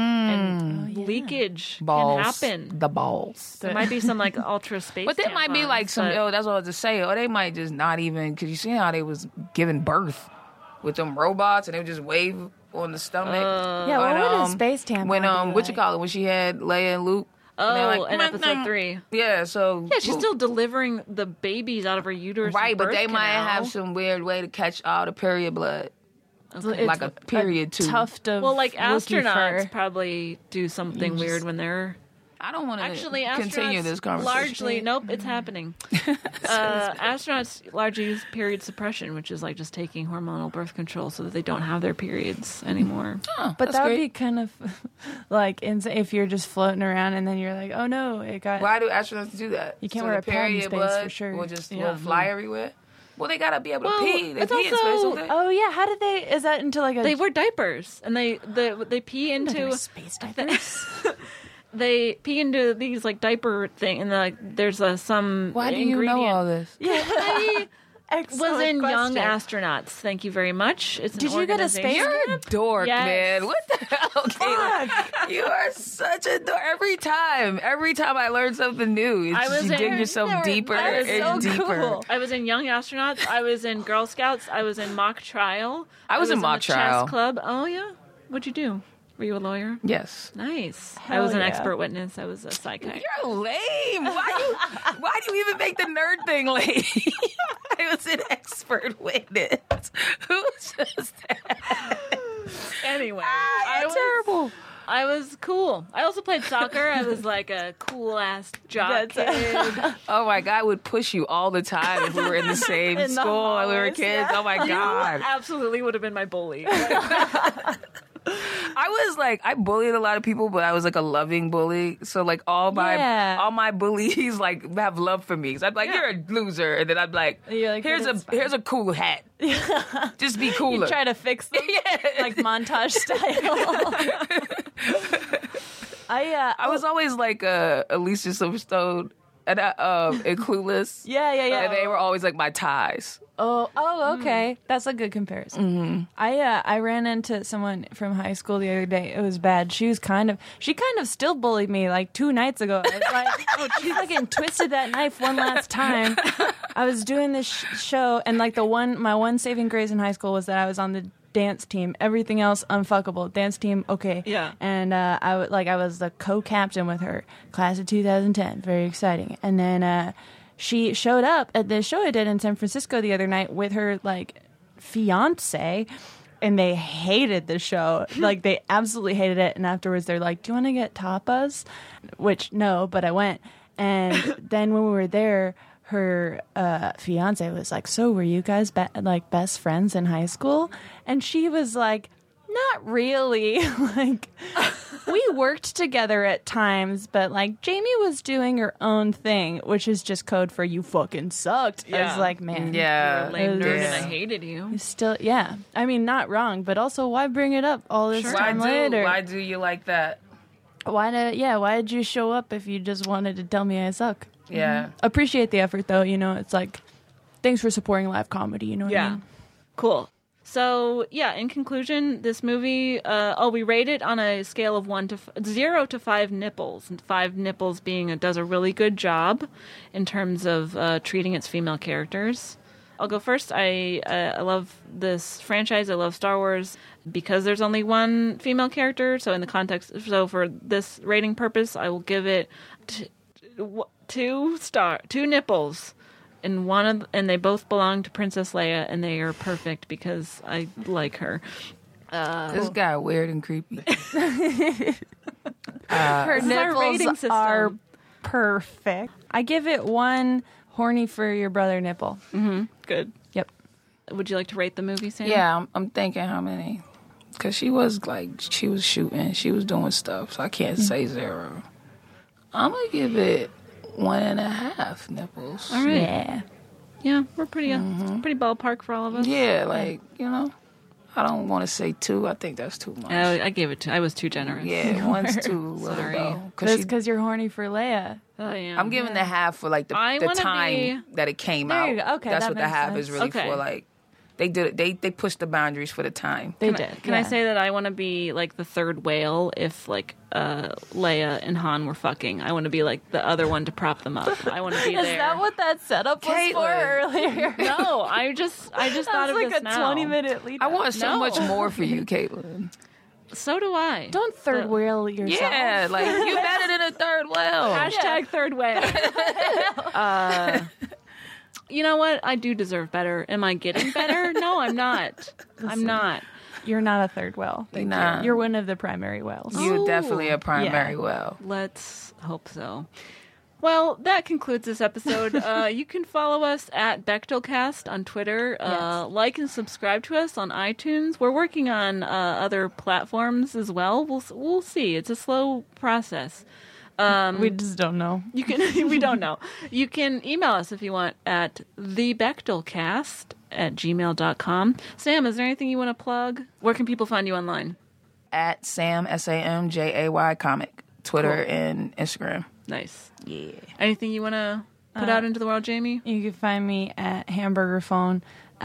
Speaker 2: and leakage
Speaker 3: balls.
Speaker 2: can happen.
Speaker 3: The balls.
Speaker 2: There might be some like ultra space.
Speaker 3: But there might be
Speaker 2: tampons,
Speaker 3: like some.
Speaker 2: but-
Speaker 3: Oh, that's what I was to say. Or they might just not even because you see how they was giving birth with them robots and they would just wave on the stomach.
Speaker 4: Yeah, what
Speaker 3: When,
Speaker 4: would a
Speaker 3: um,
Speaker 4: space tampon
Speaker 3: When um,
Speaker 4: be
Speaker 3: what you
Speaker 4: like?
Speaker 3: call it? When she had Leia and Luke. and they're
Speaker 2: Oh,
Speaker 3: like,
Speaker 2: in
Speaker 3: "Mm,
Speaker 2: episode
Speaker 3: mm."
Speaker 2: three.
Speaker 3: Yeah, so
Speaker 2: Yeah, she's
Speaker 3: Luke-
Speaker 2: still delivering the babies out of her uterus. and
Speaker 3: right, but
Speaker 2: birth
Speaker 3: they might
Speaker 2: canal.
Speaker 3: have some weird way to catch all the period blood,
Speaker 4: It's
Speaker 3: like a period tube.
Speaker 4: tuft of
Speaker 2: Well, like
Speaker 4: Wookiee
Speaker 2: astronauts
Speaker 4: fur.
Speaker 2: probably do something weird when they're
Speaker 3: I don't want to
Speaker 2: actually
Speaker 3: continue
Speaker 2: astronauts
Speaker 3: this conversation.
Speaker 2: largely. Nope, it's happening. uh, astronauts largely use period suppression, which is like just taking hormonal birth control so that they don't have their periods anymore.
Speaker 3: Huh,
Speaker 4: But
Speaker 3: that's
Speaker 4: that would
Speaker 3: great.
Speaker 4: be kind of like insane if you're just floating around and then you're like, oh no, it got.
Speaker 3: Why do astronauts do that?
Speaker 4: You can't
Speaker 3: So
Speaker 4: wear
Speaker 3: the
Speaker 4: a pad in
Speaker 3: period
Speaker 4: space
Speaker 3: blood
Speaker 4: for sure.
Speaker 3: will just
Speaker 2: Yeah.
Speaker 3: will fly everywhere. Well, they gotta be able to
Speaker 2: Well,
Speaker 3: pee. They
Speaker 2: it's
Speaker 3: pee in space,
Speaker 2: also-
Speaker 3: don't they?
Speaker 4: Oh yeah, how did they? Is that into like a?
Speaker 2: They wear diapers and they the, they pee
Speaker 4: They
Speaker 2: into
Speaker 4: wear space diapers.
Speaker 2: they pee into these like diaper thing and like there's a some
Speaker 3: Why do you know all this?
Speaker 2: I
Speaker 4: Excellent
Speaker 2: was in Young
Speaker 4: question.
Speaker 2: Astronauts. Thank you very much. It's an
Speaker 4: Did you go to
Speaker 2: organization-
Speaker 4: space
Speaker 3: You're a dork,
Speaker 2: Yes.
Speaker 3: man. What the hell? Caitlin? You are such a dork. Every time, every time I learn something new, it's
Speaker 2: I
Speaker 3: just
Speaker 2: was
Speaker 3: you
Speaker 2: in-
Speaker 3: dig yourself
Speaker 4: That
Speaker 3: deeper
Speaker 4: is
Speaker 3: and
Speaker 4: so
Speaker 3: deeper.
Speaker 4: cool.
Speaker 2: I was in Young Astronauts. I was in Girl Scouts. I was in Mock Trial.
Speaker 3: I was in Mock
Speaker 2: the
Speaker 3: Trial.
Speaker 2: Chess Club. Oh yeah. What'd you do? Were you a lawyer?
Speaker 3: Yes.
Speaker 2: Nice. I
Speaker 4: Hell
Speaker 2: was an
Speaker 4: yeah.
Speaker 2: expert witness. I was a psychiatrist.
Speaker 3: You're lame. Why you? Why do you even make the nerd thing lame? I was an expert witness. Who says that?
Speaker 2: Anyway,
Speaker 3: Ah,
Speaker 2: I
Speaker 3: you're
Speaker 2: was
Speaker 3: terrible.
Speaker 2: I was cool. I also played soccer. I was like a cool ass jock
Speaker 4: That's-
Speaker 2: kid.
Speaker 3: Oh my God, I would push you all the time if we were in the same
Speaker 4: In the
Speaker 3: school and we were
Speaker 4: halls,
Speaker 3: kids.
Speaker 4: yeah.
Speaker 3: Oh my God.
Speaker 2: Absolutely would have been my bully.
Speaker 3: I was like, I bullied a lot of people, but I was like a loving bully. So like all my
Speaker 4: Yeah.
Speaker 3: all my bullies like have love for me. So I'd be like,
Speaker 2: Yeah.
Speaker 3: you're a loser, and then I'd be like,
Speaker 4: You're like,
Speaker 3: here's
Speaker 4: but
Speaker 3: a
Speaker 4: it's fine.
Speaker 3: here's a cool hat. Just be cooler.
Speaker 4: You try to fix them,
Speaker 3: Yeah.
Speaker 4: like montage style. I uh,
Speaker 3: I was always like uh, Alicia Silverstone and uh, um, and Clueless.
Speaker 4: yeah, yeah, yeah.
Speaker 3: And they were always like my ties.
Speaker 4: Oh, oh, okay. That's a good comparison.
Speaker 3: Mm-hmm.
Speaker 4: I uh, I ran into someone from high school the other day. It was bad. She was kind of, she kind of still bullied me like two nights ago. I was like, oh, she fucking twisted that knife one last time. I was doing this sh- show, and like the one, my one saving grace in high school was that I was on the dance team. Everything else unfuckable. Dance team, okay.
Speaker 2: Yeah.
Speaker 4: And uh, I w- like I was the co-captain with her, class of two thousand ten. Very exciting. And then. Uh, She showed up at the show I did in San Francisco the other night with her like fiance, and they hated the show. Like they absolutely hated it. And afterwards, they're like, "Do you want to get tapas?" Which no, but I went. And then when we were there, her uh, fiance was like, "So were you guys be- like best friends in high school?" And she was like, "Not really." Like, we worked together at times, but like Jamie was doing her own thing, which is just code for you fucking sucked. I
Speaker 2: Yeah.
Speaker 4: was like, man,
Speaker 3: Yeah.
Speaker 2: You're a lame
Speaker 4: It
Speaker 2: nerd
Speaker 4: was-
Speaker 2: and I hated you.
Speaker 4: you still, yeah. I mean, not wrong, but also why bring it up all this
Speaker 3: Why
Speaker 4: time
Speaker 3: do
Speaker 4: later?
Speaker 3: why do you like that?
Speaker 4: Why did, yeah, why did you show up if you just wanted to tell me I suck?
Speaker 3: Yeah.
Speaker 4: Appreciate the effort, though. You know, it's like, thanks for supporting live comedy. You know what I
Speaker 2: Yeah.
Speaker 4: mean?
Speaker 2: Cool. So, yeah, in conclusion, this movie, uh, oh, we rate it on a scale of one to f- zero to five nipples. And five nipples being it does a really good job in terms of uh, treating its female characters. I'll go first. I uh, I love this franchise. I love Star Wars because there's only one female character. So in the context, so for this rating purpose, I will give it t- w- two star, two nipples. And one of, and they both belong to Princess Leia, and they are perfect because I like her.
Speaker 3: This guy weird and creepy.
Speaker 4: Her
Speaker 2: This is our rating
Speaker 4: nipples
Speaker 2: system.
Speaker 4: are perfect. I give it one horny for your brother nipple.
Speaker 2: Good.
Speaker 4: Yep.
Speaker 2: Would you like to rate the movie, Sam?
Speaker 3: Yeah, I'm, I'm thinking how many. Because she was like, she was shooting, she was doing stuff, so I can't say zero. I'm going to give it one and a half nipples.
Speaker 2: All right.
Speaker 4: Yeah.
Speaker 2: Yeah, we're pretty uh, it's pretty ballpark for all of us.
Speaker 3: Yeah, like, you know, I don't want to say two. I think that's too much.
Speaker 2: I, I gave it to. I was too generous.
Speaker 3: Yeah, one's too little
Speaker 2: Sorry.
Speaker 3: though.
Speaker 4: That's
Speaker 3: she-
Speaker 4: because you're horny for Leia.
Speaker 2: I am.
Speaker 3: I'm giving the half for like the,
Speaker 2: I
Speaker 3: the
Speaker 2: wanna
Speaker 3: time
Speaker 2: be-
Speaker 3: that it came
Speaker 4: There
Speaker 3: out.
Speaker 4: you go. Okay,
Speaker 3: that's
Speaker 4: that
Speaker 3: what the
Speaker 4: makes
Speaker 3: half
Speaker 4: sense.
Speaker 3: is really
Speaker 2: Okay.
Speaker 3: for. Like they did it. They they pushed the boundaries for the time.
Speaker 4: They
Speaker 2: Can,
Speaker 4: did.
Speaker 2: I, can
Speaker 4: yeah.
Speaker 2: I say that I want to be like the third whale if like uh, Leia and Han were fucking? I want to be like the other one to prop them up. I want to be
Speaker 4: Is
Speaker 2: there.
Speaker 4: that what that setup was for
Speaker 3: Caitlin.
Speaker 4: earlier?
Speaker 2: No, I just I just thought
Speaker 4: That's
Speaker 2: of
Speaker 4: like
Speaker 2: this
Speaker 4: a
Speaker 2: now.
Speaker 4: twenty minute lead.
Speaker 3: I want so
Speaker 2: No.
Speaker 3: much more for you, Caitlin.
Speaker 2: So do I.
Speaker 4: Don't third
Speaker 2: The-
Speaker 4: wheel yourself.
Speaker 3: Yeah, like you better than a third whale.
Speaker 2: Hashtag third whale. uh, you know what? I do deserve better. Am I getting better? No, I'm not. I'm not.
Speaker 4: You're not a third whale.
Speaker 3: You're not.
Speaker 4: You're one of the primary whales.
Speaker 3: You're
Speaker 2: Oh.
Speaker 3: definitely a primary
Speaker 4: Yeah.
Speaker 3: whale.
Speaker 2: Let's hope so. Well, that concludes this episode. Uh, you can follow us at Bechtelcast on Twitter. Uh,
Speaker 4: Yes.
Speaker 2: Like and subscribe to us on iTunes. We're working on uh, other platforms as well. We'll we'll see. It's a slow process. Um,
Speaker 4: We just don't know.
Speaker 2: You can. We don't know. You can email us if you want at thebechtelcast at gmail dot com. Sam, is there anything you want to plug? Where can people find you online?
Speaker 3: At Sam S A M J A Y comic, Twitter
Speaker 2: Cool.
Speaker 3: and Instagram.
Speaker 2: Nice.
Speaker 3: Yeah.
Speaker 2: Anything you want to put
Speaker 4: Uh,
Speaker 2: out into the world, Jamie?
Speaker 4: You can find me at Hamburger Phone.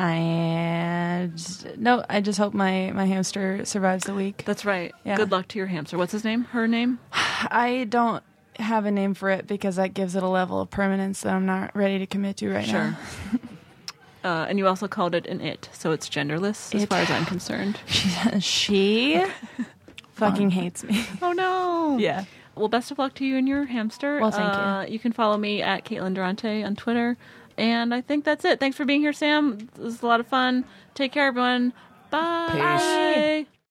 Speaker 4: I just, no, I just hope my, my hamster survives the week.
Speaker 2: That's right.
Speaker 4: Yeah.
Speaker 2: Good luck to your hamster. What's his name? Her name?
Speaker 4: I don't have a name for it because that gives it a level of permanence that I'm not ready to commit to right
Speaker 2: Sure.
Speaker 4: now.
Speaker 2: Uh, and you also called it an it, so it's genderless as
Speaker 4: It.
Speaker 2: far as I'm concerned.
Speaker 4: She fucking hates me.
Speaker 2: Oh no!
Speaker 4: Yeah.
Speaker 2: Well, best of luck to you and your hamster.
Speaker 4: Well, thank you.
Speaker 2: uh, you. can follow me at Caitlin Durante on Twitter. And I think that's it. Thanks for being here, Sam. This was a lot of fun. Take care, everyone. Bye.
Speaker 3: Peace.
Speaker 2: Bye.